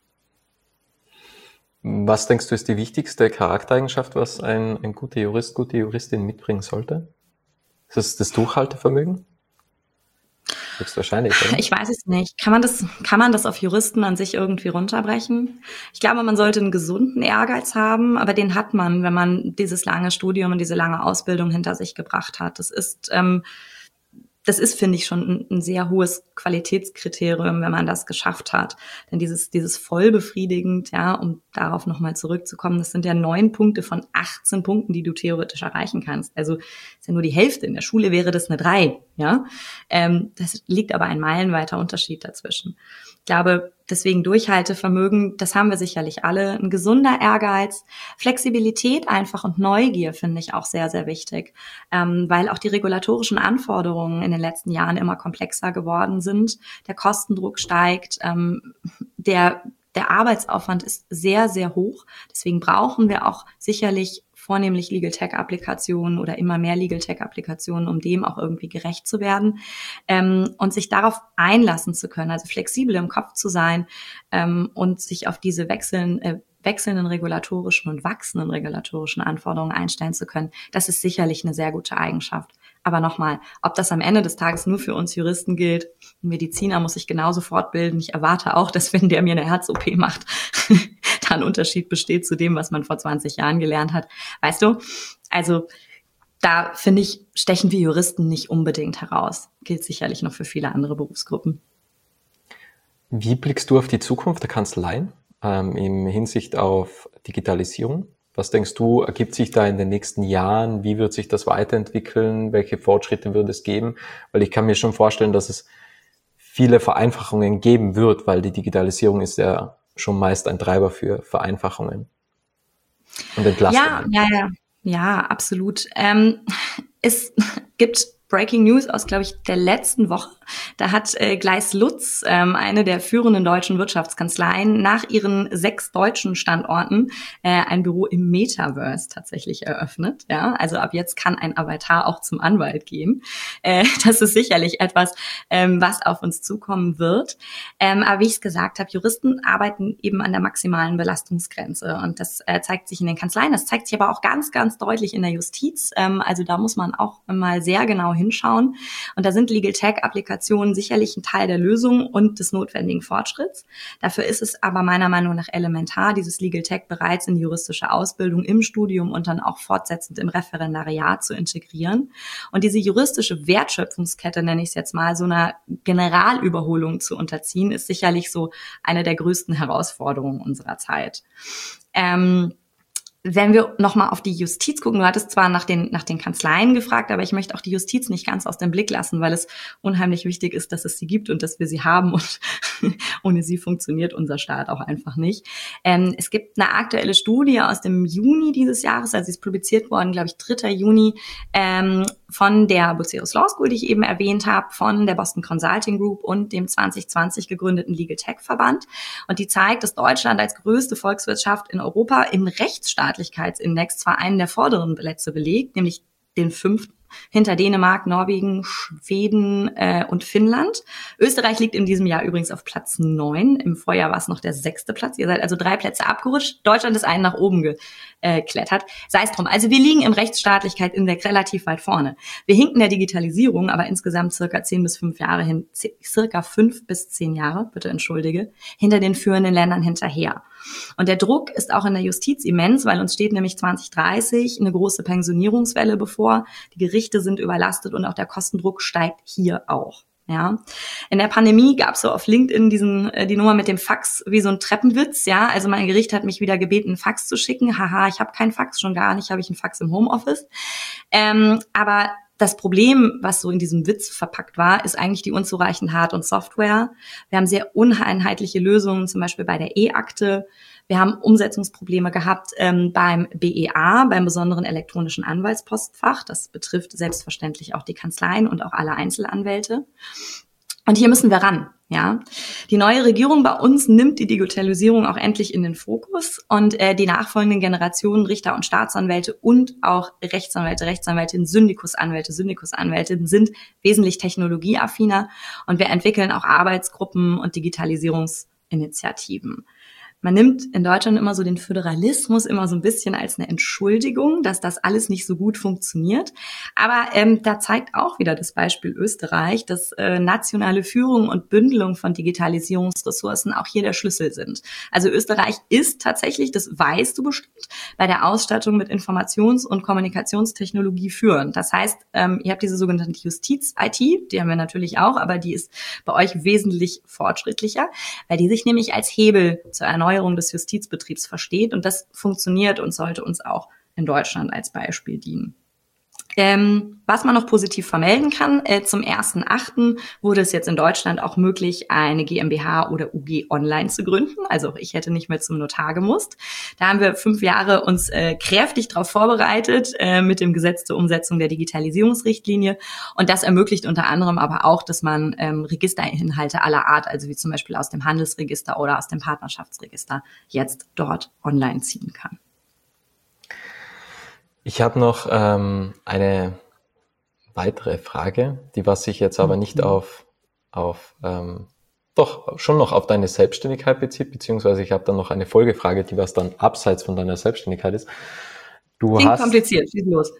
Was denkst du, ist die wichtigste Charaktereigenschaft, was ein, ein guter Jurist, gute Juristin mitbringen sollte? Ist das das Durchhaltevermögen? Höchstwahrscheinlich, oder? Ich weiß es nicht. Kann man das, kann man das auf Juristen an sich irgendwie runterbrechen? Ich glaube, man sollte einen gesunden Ehrgeiz haben, aber den hat man, wenn man dieses lange Studium und diese lange Ausbildung hinter sich gebracht hat. Das ist, ähm, das ist, finde ich, schon ein, ein sehr hohes Qualitätskriterium, wenn man das geschafft hat. Denn dieses, dieses voll befriedigend, ja, um darauf nochmal zurückzukommen, das sind ja neun Punkte von achtzehn Punkten, die du theoretisch erreichen kannst. Also ist ja nur die Hälfte. In der Schule wäre das eine drei, ja. Ähm, das liegt aber ein meilenweiter Unterschied dazwischen. Ich glaube, deswegen Durchhaltevermögen, das haben wir sicherlich alle. Ein gesunder Ehrgeiz, Flexibilität einfach und Neugier finde ich auch sehr, sehr wichtig, ähm, weil auch die regulatorischen Anforderungen in den letzten Jahren immer komplexer geworden sind. Der Kostendruck steigt, ähm, der, der Arbeitsaufwand ist sehr, sehr hoch. Deswegen brauchen wir auch sicherlich vornehmlich Legal Tech-Applikationen oder immer mehr Legal Tech-Applikationen, um dem auch irgendwie gerecht zu werden, ähm, und sich darauf einlassen zu können, also flexibel im Kopf zu sein ähm, und sich auf diese wechseln, äh, wechselnden regulatorischen und wachsenden regulatorischen Anforderungen einstellen zu können, das ist sicherlich eine sehr gute Eigenschaft. Aber nochmal, ob das am Ende des Tages nur für uns Juristen gilt, ein Mediziner muss sich genauso fortbilden. Ich erwarte auch, dass wenn der mir eine Herz-O P macht, da ein Unterschied besteht zu dem, was man vor zwanzig Jahren gelernt hat. Weißt du, also da finde ich, stechen wir Juristen nicht unbedingt heraus. Gilt sicherlich noch für viele andere Berufsgruppen. Wie blickst du auf die Zukunft der Kanzleien ähm, in Hinsicht auf Digitalisierung? Was denkst du, ergibt sich da in den nächsten Jahren? Wie wird sich das weiterentwickeln? Welche Fortschritte wird es geben? Weil ich kann mir schon vorstellen, dass es viele Vereinfachungen geben wird, weil die Digitalisierung ist ja schon meist ein Treiber für Vereinfachungen und Entlastungen. Ja, ja, ja, ja, absolut. Ähm, es gibt Breaking News aus, glaube ich, der letzten Woche. Da hat äh, Gleis Lutz, ähm, eine der führenden deutschen Wirtschaftskanzleien, nach ihren sechs deutschen Standorten äh, ein Büro im Metaverse tatsächlich eröffnet. Ja, also ab jetzt kann ein Avatar auch zum Anwalt gehen. Äh, das ist sicherlich etwas, ähm, was auf uns zukommen wird. Ähm, aber wie ich es gesagt habe, Juristen arbeiten eben an der maximalen Belastungsgrenze. Und das äh, zeigt sich in den Kanzleien. Das zeigt sich aber auch ganz, ganz deutlich in der Justiz. Ähm, also da muss man auch mal sehr genau hinschauen. Und da sind Legal Tech-Applikationen sicherlich ein Teil der Lösung und des notwendigen Fortschritts. Dafür ist es aber meiner Meinung nach elementar, dieses Legal Tech bereits in die juristische Ausbildung im Studium und dann auch fortsetzend im Referendariat zu integrieren. Und diese juristische Wertschöpfungskette, nenne ich es jetzt mal, so einer Generalüberholung zu unterziehen, ist sicherlich so eine der größten Herausforderungen unserer Zeit. Ähm, Wenn wir nochmal auf die Justiz gucken, du hattest zwar nach den, nach den Kanzleien gefragt, aber ich möchte auch die Justiz nicht ganz aus dem Blick lassen, weil es unheimlich wichtig ist, dass es sie gibt und dass wir sie haben, und ohne sie funktioniert unser Staat auch einfach nicht. Ähm, es gibt eine aktuelle Studie aus dem Juni dieses Jahres, also sie ist publiziert worden, glaube ich, dritter Juni, ähm, von der Bucerius Law School, die ich eben erwähnt habe, von der Boston Consulting Group und dem zwanzig zwanzig gegründeten Legal Tech Verband. Und die zeigt, dass Deutschland als größte Volkswirtschaft in Europa im Rechtsstaatlichkeitsindex zwar einen der vorderen Plätze belegt, nämlich den fünften, hinter Dänemark, Norwegen, Schweden äh, und Finnland. Österreich liegt in diesem Jahr übrigens auf Platz neun. Im Vorjahr war es noch der sechste Platz. Ihr seid also drei Plätze abgerutscht. Deutschland ist einen nach oben geklettert. Sei es drum. Also wir liegen im Rechtsstaatlichkeitsindex relativ weit vorne. Wir hinken der Digitalisierung aber insgesamt circa zehn bis fünf Jahre hin, circa fünf bis zehn Jahre, bitte entschuldige, hinter den führenden Ländern hinterher. Und der Druck ist auch in der Justiz immens, weil uns steht nämlich zwanzig dreißig eine große Pensionierungswelle bevor. Die Gerichte sind überlastet und auch der Kostendruck steigt hier auch. Ja, in der Pandemie gab es so auf LinkedIn diesen die Nummer mit dem Fax wie so ein Treppenwitz. Ja, also mein Gericht hat mich wieder gebeten, einen Fax zu schicken. Haha, ich habe keinen Fax, schon gar nicht habe ich einen Fax im Homeoffice. Ähm, aber das Problem, was so in diesem Witz verpackt war, ist eigentlich die unzureichende Hard- und Software. Wir haben sehr uneinheitliche Lösungen, zum Beispiel bei der E-Akte. Wir haben Umsetzungsprobleme gehabt ähm, beim B E A, beim besonderen elektronischen Anwaltspostfach. Das betrifft selbstverständlich auch die Kanzleien und auch alle Einzelanwälte. Und hier müssen wir ran. Ja, die neue Regierung bei uns nimmt die Digitalisierung auch endlich in den Fokus, und äh, die nachfolgenden Generationen Richter und Staatsanwälte und auch Rechtsanwälte, Rechtsanwältinnen, Syndikusanwälte, Syndikusanwältinnen sind wesentlich technologieaffiner, und wir entwickeln auch Arbeitsgruppen und Digitalisierungsinitiativen. Man nimmt in Deutschland immer so den Föderalismus immer so ein bisschen als eine Entschuldigung, dass das alles nicht so gut funktioniert. Aber ähm, da zeigt auch wieder das Beispiel Österreich, dass äh, nationale Führung und Bündelung von Digitalisierungsressourcen auch hier der Schlüssel sind. Also Österreich ist tatsächlich, das weißt du bestimmt, bei der Ausstattung mit Informations- und Kommunikationstechnologie führend. Das heißt, ähm, ihr habt diese sogenannte Justiz-I T, die haben wir natürlich auch, aber die ist bei euch wesentlich fortschrittlicher, weil die sich nämlich als Hebel zur Erneuerung des Justizbetriebs versteht, und das funktioniert und sollte uns auch in Deutschland als Beispiel dienen. Ähm, was man noch positiv vermelden kann, äh, zum ersten achten wurde es jetzt in Deutschland auch möglich, eine GmbH oder U G online zu gründen. Also ich hätte nicht mehr zum Notar gemusst. Da haben wir fünf Jahre uns äh, kräftig darauf vorbereitet äh, mit dem Gesetz zur Umsetzung der Digitalisierungsrichtlinie. Und das ermöglicht unter anderem aber auch, dass man ähm, Registerinhalte aller Art, also wie zum Beispiel aus dem Handelsregister oder aus dem Partnerschaftsregister, jetzt dort online ziehen kann. Ich habe noch ähm, eine weitere Frage, die was sich jetzt aber nicht auf, auf ähm, doch schon noch auf deine Selbstständigkeit bezieht, beziehungsweise ich habe dann noch eine Folgefrage, die was dann abseits von deiner Selbstständigkeit ist. Du Klingt hast kompliziert, schieß los.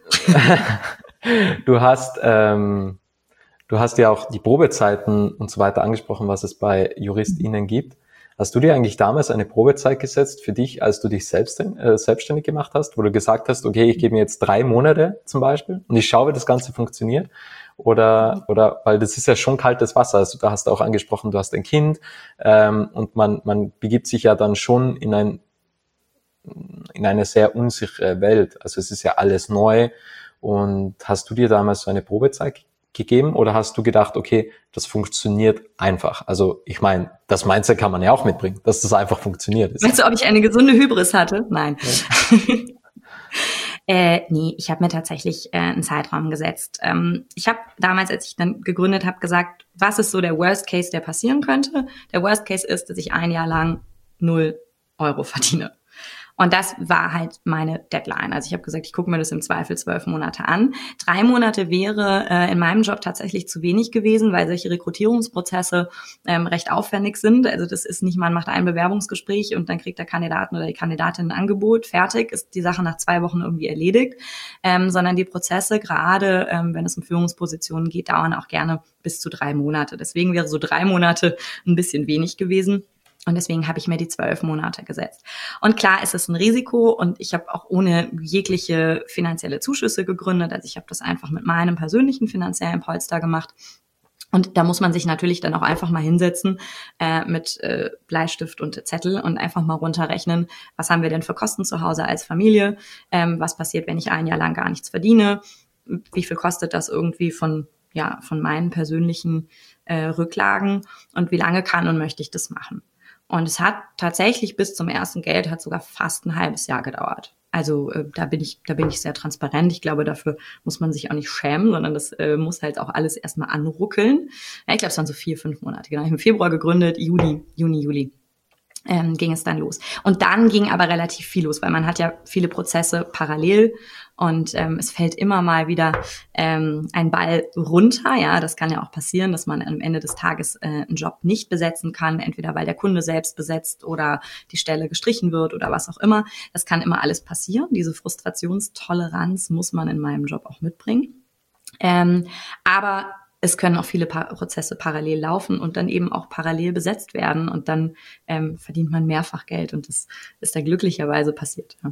du hast ähm, du hast ja auch die Probezeiten und so weiter angesprochen, was es bei JuristInnen gibt. Hast du dir eigentlich damals eine Probezeit gesetzt für dich, als du dich selbst, äh, selbstständig gemacht hast, wo du gesagt hast, okay, ich gebe mir jetzt drei Monate zum Beispiel und ich schaue, wie das Ganze funktioniert? Oder, oder, weil das ist ja schon kaltes Wasser. Also da hast du auch angesprochen, du hast ein Kind, ähm, und man, man begibt sich ja dann schon in ein, in eine sehr unsichere Welt. Also es ist ja alles neu. Und hast du dir damals so eine Probezeit gegeben oder hast du gedacht, okay, das funktioniert einfach? Also ich meine, das Mindset kann man ja auch mitbringen, dass das einfach funktioniert. Weißt du, ob ich eine gesunde Hybris hatte? Nein. Ja. äh, nee, ich habe mir tatsächlich äh, einen Zeitraum gesetzt. Ähm, ich habe damals, als ich dann gegründet habe, gesagt, was ist so der Worst Case, der passieren könnte? Der Worst Case ist, dass ich ein Jahr lang null Euro verdiene. Und das war halt meine Deadline. Also ich habe gesagt, ich gucke mir das im Zweifel zwölf Monate an. Drei Monate wäre äh, in meinem Job tatsächlich zu wenig gewesen, weil solche Rekrutierungsprozesse ähm, recht aufwendig sind. Also das ist nicht, man macht ein Bewerbungsgespräch und dann kriegt der Kandidaten oder die Kandidatin ein Angebot, fertig, ist die Sache nach zwei Wochen irgendwie erledigt. Ähm, sondern die Prozesse, gerade ähm, wenn es um Führungspositionen geht, dauern auch gerne bis zu drei Monate. Deswegen wäre so drei Monate ein bisschen wenig gewesen. Und deswegen habe ich mir die zwölf Monate gesetzt. Und klar, es ist ein Risiko und ich habe auch ohne jegliche finanzielle Zuschüsse gegründet. Also ich habe das einfach mit meinem persönlichen finanziellen Polster gemacht. Und da muss man sich natürlich dann auch einfach mal hinsetzen äh, mit äh, Bleistift und Zettel und einfach mal runterrechnen, was haben wir denn für Kosten zu Hause als Familie, ähm, was passiert, wenn ich ein Jahr lang gar nichts verdiene, wie viel kostet das irgendwie von ja von meinen persönlichen äh, Rücklagen und wie lange kann und möchte ich das machen. Und es hat tatsächlich bis zum ersten Geld hat sogar fast ein halbes Jahr gedauert. Also äh, da bin ich da bin ich sehr transparent. Ich glaube, dafür muss man sich auch nicht schämen, sondern das äh, muss halt auch alles erstmal anruckeln. Ja, ich glaube, es waren so vier, fünf Monate. Genau, ich habe im Februar gegründet, Juli, Juni, Juli. Ähm, ging es dann los. Und dann ging aber relativ viel los, weil man hat ja viele Prozesse parallel und ähm, es fällt immer mal wieder ähm, ein Ball runter. Ja, das kann ja auch passieren, dass man am Ende des Tages äh, einen Job nicht besetzen kann, entweder weil der Kunde selbst besetzt oder die Stelle gestrichen wird oder was auch immer. Das kann immer alles passieren. Diese Frustrationstoleranz muss man in meinem Job auch mitbringen. Ähm, aber es können auch viele pa- Prozesse parallel laufen und dann eben auch parallel besetzt werden und dann ähm, verdient man mehrfach Geld und das ist da glücklicherweise passiert. Ja.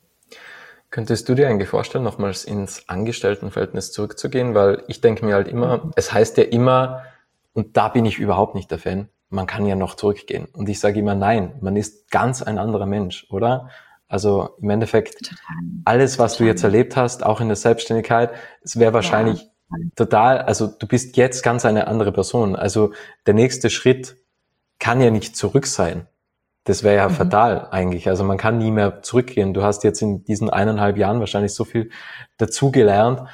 Könntest du dir eigentlich vorstellen, nochmals ins Angestelltenverhältnis zurückzugehen? Weil ich denke mir halt immer, es heißt ja immer, und da bin ich überhaupt nicht der Fan, man kann ja noch zurückgehen. Und ich sage immer, nein, man ist ganz ein anderer Mensch, oder? Also im Endeffekt, total, alles, was total. Du jetzt erlebt hast, auch in der Selbstständigkeit, es wäre wahrscheinlich ja. Total, also du bist jetzt ganz eine andere Person. Also der nächste Schritt kann ja nicht zurück sein. Das wäre ja mhm. fatal eigentlich. Also man kann nie mehr zurückgehen. Du hast jetzt in diesen eineinhalb Jahren wahrscheinlich so viel dazugelernt,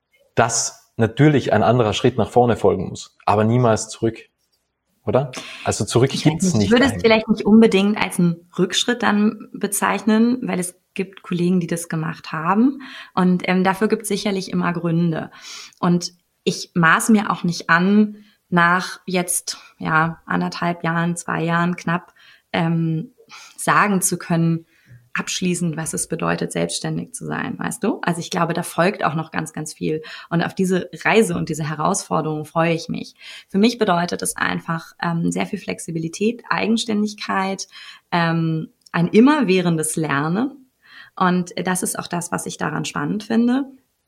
dass natürlich ein anderer Schritt nach vorne folgen muss, aber niemals zurück, oder? Also zurück ich gibt's nicht. Ich würde eigentlich. Es vielleicht nicht unbedingt als einen Rückschritt dann bezeichnen, weil es gibt Kollegen, die das gemacht haben und ähm, dafür gibt es sicherlich immer Gründe. Und ich maß mir auch nicht an, nach jetzt ja anderthalb Jahren, zwei Jahren knapp ähm, sagen zu können, abschließend, was es bedeutet, selbstständig zu sein, weißt du? Also ich glaube, da folgt auch noch ganz, ganz viel. Und auf diese Reise und diese Herausforderung freue ich mich. Für mich bedeutet es einfach ähm, sehr viel Flexibilität, Eigenständigkeit, ähm, ein immerwährendes Lernen. Und das ist auch das, was ich daran spannend finde.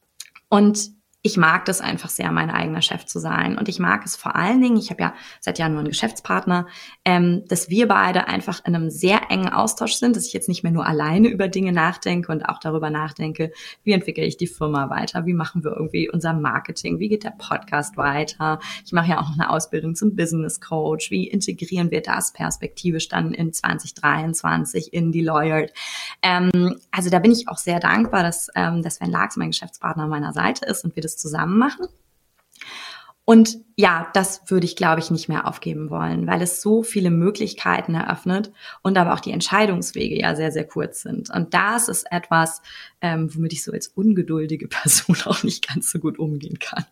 Und ich mag das einfach sehr, mein eigener Chef zu sein. Und ich mag es vor allen Dingen, ich habe ja seit Jahren nur einen Geschäftspartner, ähm, dass wir beide einfach in einem sehr engen Austausch sind, dass ich jetzt nicht mehr nur alleine über Dinge nachdenke und auch darüber nachdenke, wie entwickle ich die Firma weiter, wie machen wir irgendwie unser Marketing, wie geht der Podcast weiter. Ich mache ja auch noch eine Ausbildung zum Business Coach, wie integrieren wir das perspektivisch dann in zwanzig dreiundzwanzig in die Deloitte. Ähm, also da bin ich auch sehr dankbar, dass, ähm, dass Sven Laax mein Geschäftspartner an meiner Seite ist und wir das zusammen machen. Und ja, das würde ich, glaube ich, nicht mehr aufgeben wollen, weil es so viele Möglichkeiten eröffnet und aber auch die Entscheidungswege ja sehr, sehr kurz sind. Und das ist etwas, ähm, womit ich so als ungeduldige Person auch nicht ganz so gut umgehen kann.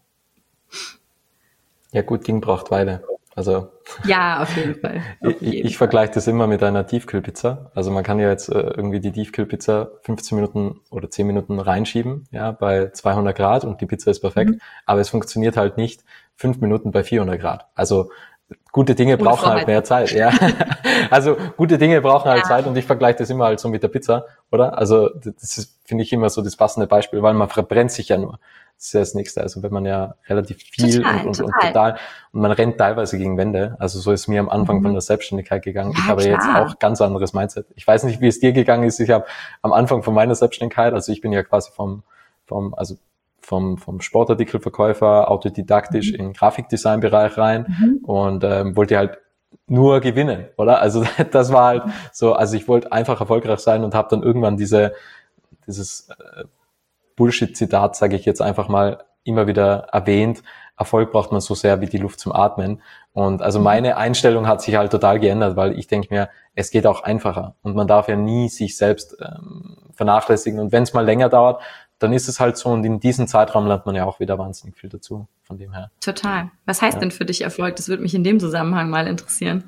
Ja, gut, Ding braucht Weile. Also ja, auf jeden Fall. Auf jeden ich, ich vergleiche das immer mit einer Tiefkühlpizza. Also man kann ja jetzt äh, irgendwie die Tiefkühlpizza fünfzehn Minuten oder zehn Minuten reinschieben, ja, bei zweihundert Grad und die Pizza ist perfekt. Mhm. Aber es funktioniert halt nicht fünf Minuten bei vierhundert Grad. Also gute Dinge Ohne brauchen Vorheit. halt mehr Zeit, ja. Also gute Dinge brauchen halt ja. Zeit und ich vergleiche das immer halt so mit der Pizza, oder? Also das ist, finde ich, immer so das passende Beispiel, weil man verbrennt sich ja nur. Das ist ja das Nächste. Also wenn man ja relativ viel total, und, und, total. und total und man rennt teilweise gegen Wände. Also so ist mir am Anfang mhm. von der Selbstständigkeit gegangen. Ja, ich habe klar. jetzt auch ganz anderes Mindset. Ich weiß nicht, wie es dir gegangen ist. Ich habe am Anfang von meiner Selbstständigkeit, also ich bin ja quasi vom, vom, also vom, vom Sportartikelverkäufer autodidaktisch mhm. in den Grafikdesign-Bereich rein mhm. und ähm, wollte halt nur gewinnen, oder? Also das war halt so, also ich wollte einfach erfolgreich sein und habe dann irgendwann diese, dieses äh, Bullshit-Zitat, sage ich jetzt einfach mal, immer wieder erwähnt. Erfolg braucht man so sehr wie die Luft zum Atmen. Und also meine Einstellung hat sich halt total geändert, weil ich denke mir, es geht auch einfacher. Und man darf ja nie sich selbst ähm, vernachlässigen. Und wenn es mal länger dauert, dann ist es halt so. Und in diesem Zeitraum lernt man ja auch wieder wahnsinnig viel dazu, von dem her. Total. Was heißt ja. denn für dich Erfolg? Das würde mich in dem Zusammenhang mal interessieren.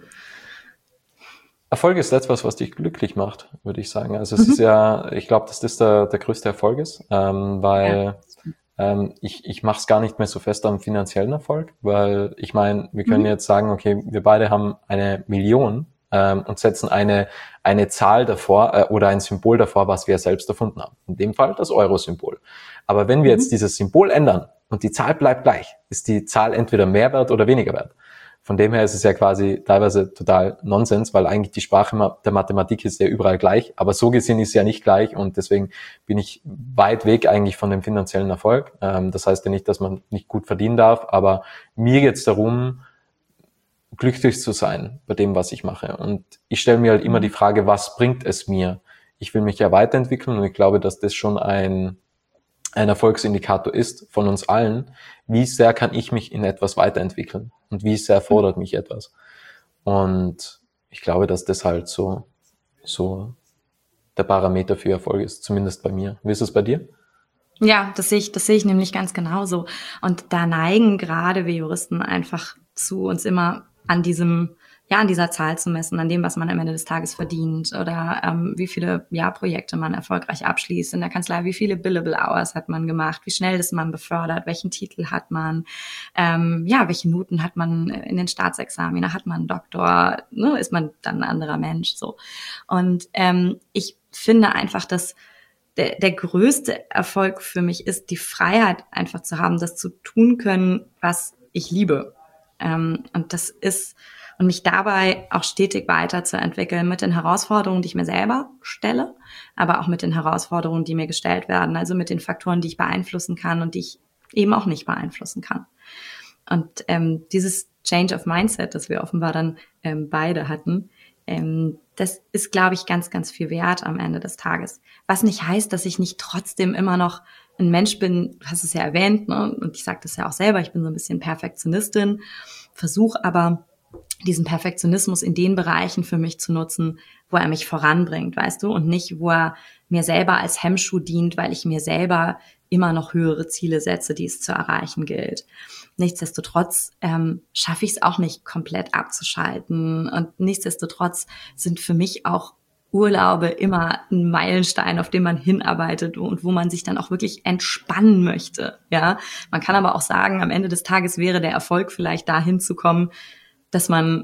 Erfolg ist etwas, was dich glücklich macht, würde ich sagen. Also es mhm. ist ja, ich glaube, dass das der, der größte Erfolg ist, ähm, weil ja. ähm, ich, ich mache es gar nicht mehr so fest am finanziellen Erfolg, weil ich meine, wir können mhm. jetzt sagen, okay, wir beide haben eine Million ähm, und setzen eine eine Zahl davor äh, oder ein Symbol davor, was wir selbst erfunden haben. In dem Fall das Euro-Symbol. Aber wenn wir mhm. jetzt dieses Symbol ändern und die Zahl bleibt gleich, ist die Zahl entweder mehr wert oder weniger wert. Von dem her ist es ja quasi teilweise total Nonsens, weil eigentlich die Sprache der Mathematik ist ja überall gleich, aber so gesehen ist sie ja nicht gleich und deswegen bin ich weit weg eigentlich von dem finanziellen Erfolg. Das heißt ja nicht, dass man nicht gut verdienen darf, aber mir geht es darum, glücklich zu sein bei dem, was ich mache. Und ich stelle mir halt immer die Frage, was bringt es mir? Ich will mich ja weiterentwickeln und ich glaube, dass das schon ein ein Erfolgsindikator ist von uns allen, wie sehr kann ich mich in etwas weiterentwickeln und wie sehr fordert mich etwas. Und ich glaube, dass das halt so, so der Parameter für Erfolg ist, zumindest bei mir. Wie ist es bei dir? Ja, das sehe ich, das sehe ich nämlich ganz genauso. Und da neigen gerade wir Juristen einfach zu, uns immer an diesem ja, an dieser Zahl zu messen, an dem, was man am Ende des Tages verdient oder ähm, wie viele ja, Projekte man erfolgreich abschließt in der Kanzlei, wie viele Billable Hours hat man gemacht, wie schnell ist man befördert, welchen Titel hat man, ähm, ja, welche Noten hat man in den Staatsexamina, hat man einen Doktor, ne, ist man dann ein anderer Mensch, so. Und ähm, ich finde einfach, dass der, der größte Erfolg für mich ist, die Freiheit einfach zu haben, das zu tun können, was ich liebe. Ähm, und das ist Und mich dabei auch stetig weiterzuentwickeln mit den Herausforderungen, die ich mir selber stelle, aber auch mit den Herausforderungen, die mir gestellt werden, also mit den Faktoren, die ich beeinflussen kann und die ich eben auch nicht beeinflussen kann. Und ähm, dieses Change of Mindset, das wir offenbar dann ähm, beide hatten, ähm, das ist, glaube ich, ganz, ganz viel wert am Ende des Tages. Was nicht heißt, dass ich nicht trotzdem immer noch ein Mensch bin, du hast es ja erwähnt, ne? Und ich sage das ja auch selber, ich bin so ein bisschen Perfektionistin, versuche aber diesen Perfektionismus in den Bereichen für mich zu nutzen, wo er mich voranbringt, weißt du, und nicht, wo er mir selber als Hemmschuh dient, weil ich mir selber immer noch höhere Ziele setze, die es zu erreichen gilt. Nichtsdestotrotz ähm, schaffe ich es auch nicht komplett abzuschalten und nichtsdestotrotz sind für mich auch Urlaube immer ein Meilenstein, auf den man hinarbeitet und wo man sich dann auch wirklich entspannen möchte. Ja, man kann aber auch sagen, am Ende des Tages wäre der Erfolg vielleicht dahin zu kommen, dass man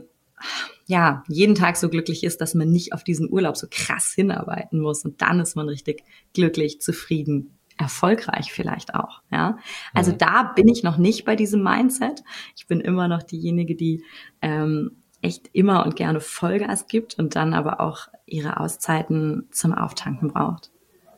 ja jeden Tag so glücklich ist, dass man nicht auf diesen Urlaub so krass hinarbeiten muss und dann ist man richtig glücklich, zufrieden, erfolgreich vielleicht auch. Ja, also mhm. da bin ich noch nicht bei diesem Mindset. Ich bin immer noch diejenige, die ähm, echt immer und gerne Vollgas gibt und dann aber auch ihre Auszeiten zum Auftanken braucht.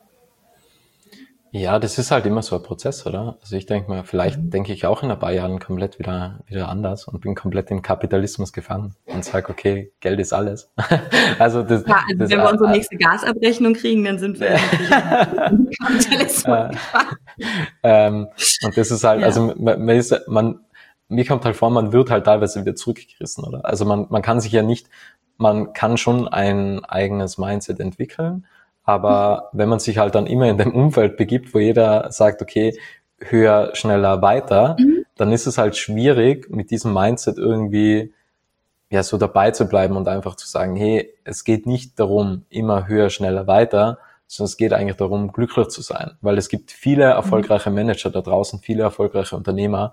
Ja, das ist halt immer so ein Prozess, oder? Also ich denke mal, vielleicht mhm. denke ich auch in ein paar Jahren komplett wieder wieder anders und bin komplett im Kapitalismus gefangen und sage, okay, Geld ist alles. also das, ja, also das, wenn wir unsere nächste Gasabrechnung kriegen, dann sind wir im Kapitalismus gefangen. ähm, und das ist halt, ja. also man, man ist, man mir kommt halt vor, man wird halt teilweise wieder zurückgerissen, oder? Also man, man kann sich ja nicht, man kann schon ein eigenes Mindset entwickeln, aber wenn man sich halt dann immer in dem Umfeld begibt, wo jeder sagt, okay, höher, schneller, weiter, mhm. dann ist es halt schwierig, mit diesem Mindset irgendwie ja so dabei zu bleiben und einfach zu sagen, hey, es geht nicht darum, immer höher, schneller, weiter, sondern es geht eigentlich darum, glücklich zu sein, weil es gibt viele erfolgreiche Manager da draußen, viele erfolgreiche Unternehmer,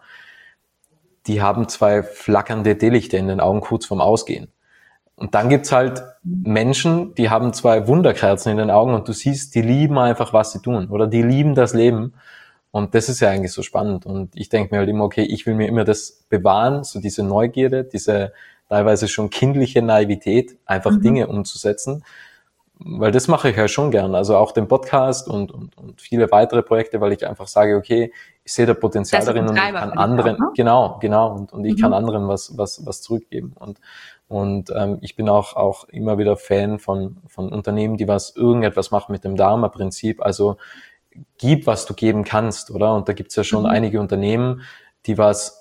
die haben zwei flackernde Teelichter in den Augen kurz vorm Ausgehen. Und dann gibt's halt Menschen, die haben zwei Wunderkerzen in den Augen und du siehst, die lieben einfach, was sie tun oder die lieben das Leben. Und das ist ja eigentlich so spannend. Und ich denke mir halt immer, okay, ich will mir immer das bewahren, so diese Neugierde, diese teilweise schon kindliche Naivität, einfach mhm. Dinge umzusetzen. Weil das mache ich ja schon gern. Also auch den Podcast und, und, und viele weitere Projekte, weil ich einfach sage, okay, ich sehe da Potenzial darin und ich kann anderen, auch, ne? genau, genau, und, und ich mhm. kann anderen was, was, was zurückgeben. Und, und ähm, ich bin auch, auch immer wieder Fan von, von Unternehmen, die was, irgendetwas machen mit dem Dharma-Prinzip. Also gib, was du geben kannst, oder? Und da gibt's ja schon mhm. einige Unternehmen, die was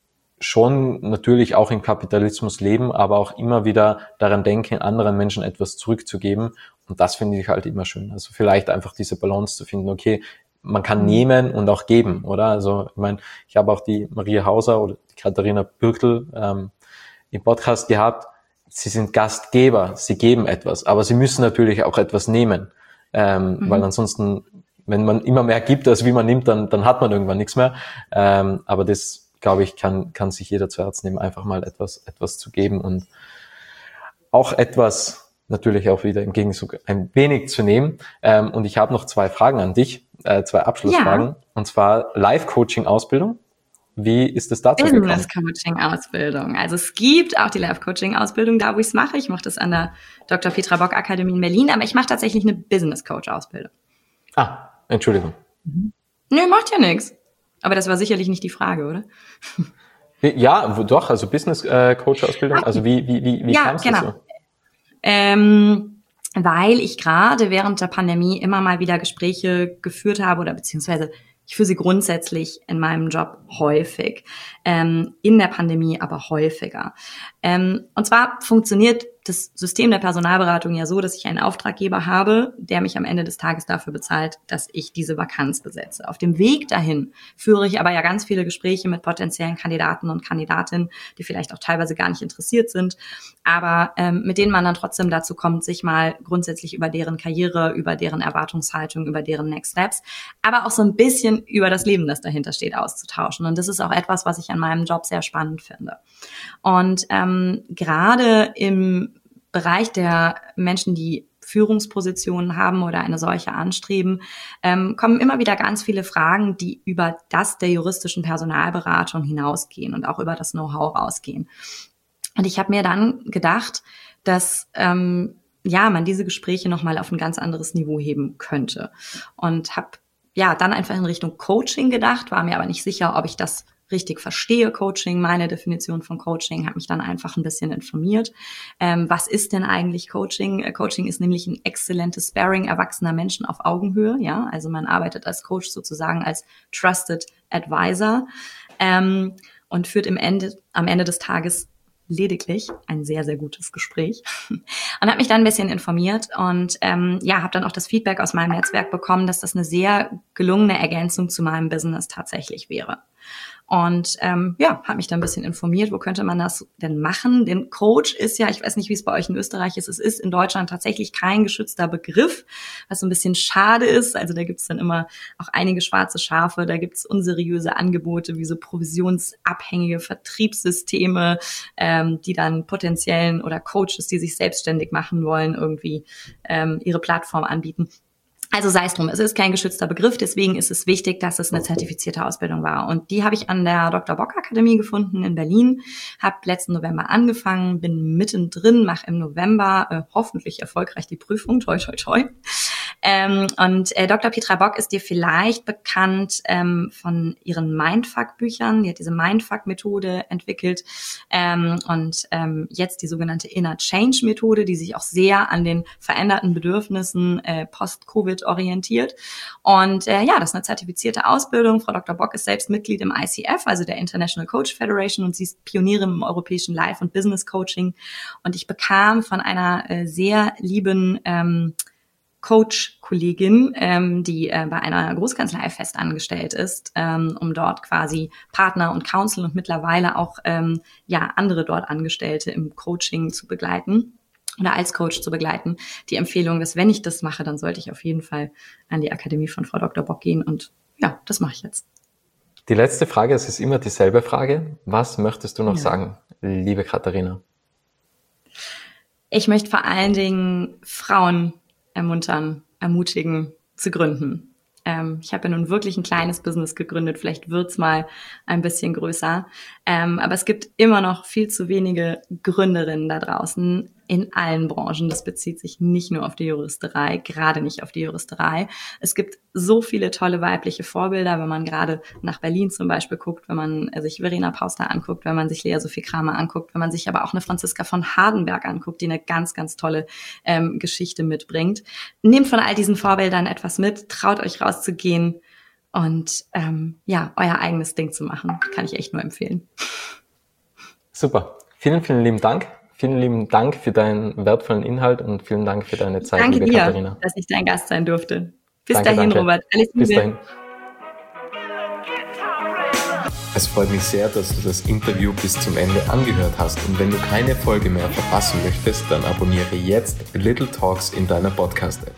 schon natürlich auch im Kapitalismus leben, aber auch immer wieder daran denken, anderen Menschen etwas zurückzugeben. Und das finde ich halt immer schön. Also vielleicht einfach diese Balance zu finden, okay, man kann nehmen und auch geben, oder? Also ich meine, ich habe auch die Maria Hauser oder die Katharina Bürkl ähm, im Podcast gehabt. Sie sind Gastgeber, sie geben etwas, aber sie müssen natürlich auch etwas nehmen, ähm, mhm. weil ansonsten, wenn man immer mehr gibt, als wie man nimmt, dann, dann hat man irgendwann nichts mehr. Ähm, aber das glaube ich, kann, kann sich jeder zu Herzen nehmen, einfach mal etwas, etwas zu geben und auch etwas natürlich auch wieder im Gegenzug ein wenig zu nehmen. Ähm, und ich habe noch zwei Fragen an dich, äh, zwei Abschlussfragen. Ja. Und zwar Life-Coaching-Ausbildung. Wie ist es dazu gekommen? Business-Coaching-Ausbildung. Also es gibt auch die Life-Coaching-Ausbildung, da wo ich es mache. Ich mache das an der Doktor Petra Bock Akademie in Berlin, aber ich mache tatsächlich eine Business-Coach-Ausbildung. Ah, Entschuldigung. Mhm. Nö, macht ja nichts. Aber das war sicherlich nicht die Frage, oder? Ja, doch, also Business-Coach-Ausbildung. Also wie, wie, wie, wie ja, kam es genau. dazu? Ähm, weil ich gerade während der Pandemie immer mal wieder Gespräche geführt habe oder beziehungsweise ich führe sie grundsätzlich in meinem Job häufig. Ähm, in der Pandemie aber häufiger. Ähm, und zwar funktioniert das System der Personalberatung ja so, dass ich einen Auftraggeber habe, der mich am Ende des Tages dafür bezahlt, dass ich diese Vakanz besetze. Auf dem Weg dahin führe ich aber ja ganz viele Gespräche mit potenziellen Kandidaten und Kandidatinnen, die vielleicht auch teilweise gar nicht interessiert sind, aber ähm, mit denen man dann trotzdem dazu kommt, sich mal grundsätzlich über deren Karriere, über deren Erwartungshaltung, über deren Next Steps, aber auch so ein bisschen über das Leben, das dahinter steht, auszutauschen. Und das ist auch etwas, was ich an meinem Job sehr spannend finde. Und ähm, gerade im Bereich der Menschen, die Führungspositionen haben oder eine solche anstreben, ähm, kommen immer wieder ganz viele Fragen, die über das der juristischen Personalberatung hinausgehen und auch über das Know-how rausgehen. Und ich habe mir dann gedacht, dass ähm, ja man diese Gespräche nochmal auf ein ganz anderes Niveau heben könnte. Und habe ja dann einfach in Richtung Coaching gedacht, war mir aber nicht sicher, ob ich das richtig verstehe, Coaching, meine Definition von Coaching, habe mich dann einfach ein bisschen informiert. Ähm, was ist denn eigentlich Coaching? Äh, Coaching ist nämlich ein exzellentes Sparring erwachsener Menschen auf Augenhöhe, ja, also man arbeitet als Coach sozusagen als Trusted Advisor ähm, und führt im Ende, am Ende des Tages lediglich ein sehr, sehr gutes Gespräch und habe mich dann ein bisschen informiert und ähm, ja, habe dann auch das Feedback aus meinem Netzwerk bekommen, dass das eine sehr gelungene Ergänzung zu meinem Business tatsächlich wäre. Und ähm, ja, habe mich da ein bisschen informiert, wo könnte man das denn machen? Denn Coach ist ja, ich weiß nicht, wie es bei euch in Österreich ist, es ist in Deutschland tatsächlich kein geschützter Begriff, was so ein bisschen schade ist. Also da gibt's dann immer auch einige schwarze Schafe, da gibt's unseriöse Angebote wie so provisionsabhängige Vertriebssysteme, ähm, die dann potenziellen oder Coaches, die sich selbstständig machen wollen, irgendwie ähm, ihre Plattform anbieten. Also sei es drum, es ist kein geschützter Begriff, deswegen ist es wichtig, dass es eine zertifizierte Ausbildung war. Und die habe ich an der Doktor Bock Akademie gefunden in Berlin, habe letzten November angefangen, bin mittendrin, mache im November äh, hoffentlich erfolgreich die Prüfung, toi toi toi. Ähm, und äh, Doktor Petra Bock ist dir vielleicht bekannt ähm, von ihren Mindfuck-Büchern. Die hat diese Mindfuck-Methode entwickelt ähm, und ähm, jetzt die sogenannte Inner Change-Methode, die sich auch sehr an den veränderten Bedürfnissen äh, post-Covid orientiert. Und äh, ja, das ist eine zertifizierte Ausbildung. Frau Doktor Bock ist selbst Mitglied im I C F, also der International Coach Federation, und sie ist Pionierin im europäischen Life- und Business-Coaching. Und ich bekam von einer äh, sehr lieben ähm, Coach-Kollegin, ähm, die äh, bei einer Großkanzlei fest angestellt ist, ähm, um dort quasi Partner und Counsel und mittlerweile auch ähm, ja andere dort Angestellte im Coaching zu begleiten oder als Coach zu begleiten. Die Empfehlung, dass wenn ich das mache, dann sollte ich auf jeden Fall an die Akademie von Frau Doktor Bock gehen, und ja, das mache ich jetzt. Die letzte Frage, es ist immer dieselbe Frage. Was möchtest du noch ja. sagen, liebe Katharina? Ich möchte vor allen Dingen Frauen ermuntern, ermutigen, zu gründen. Ähm, ich habe ja nun wirklich ein kleines Business gegründet, vielleicht wird's mal ein bisschen größer. Ähm, aber es gibt immer noch viel zu wenige Gründerinnen da draußen in allen Branchen. Das bezieht sich nicht nur auf die Juristerei, gerade nicht auf die Juristerei. Es gibt so viele tolle weibliche Vorbilder, wenn man gerade nach Berlin zum Beispiel guckt, wenn man sich Verena Pauster anguckt, wenn man sich Lea Sophie Kramer anguckt, wenn man sich aber auch eine Franziska von Hardenberg anguckt, die eine ganz, ganz tolle ähm, Geschichte mitbringt. Nehmt von all diesen Vorbildern etwas mit, traut euch rauszugehen und ähm, ja, euer eigenes Ding zu machen. Kann ich echt nur empfehlen. Super. Vielen, vielen lieben Dank. Vielen lieben Dank für deinen wertvollen Inhalt und vielen Dank für deine Zeit, danke liebe dir, Katharina. Dass ich dein Gast sein durfte. Bis danke, dahin, danke. Robert. Alles Liebe. Bis dahin. Es freut mich sehr, dass du das Interview bis zum Ende angehört hast. Und wenn du keine Folge mehr verpassen möchtest, dann abonniere jetzt Little Talks in deiner Podcast-App.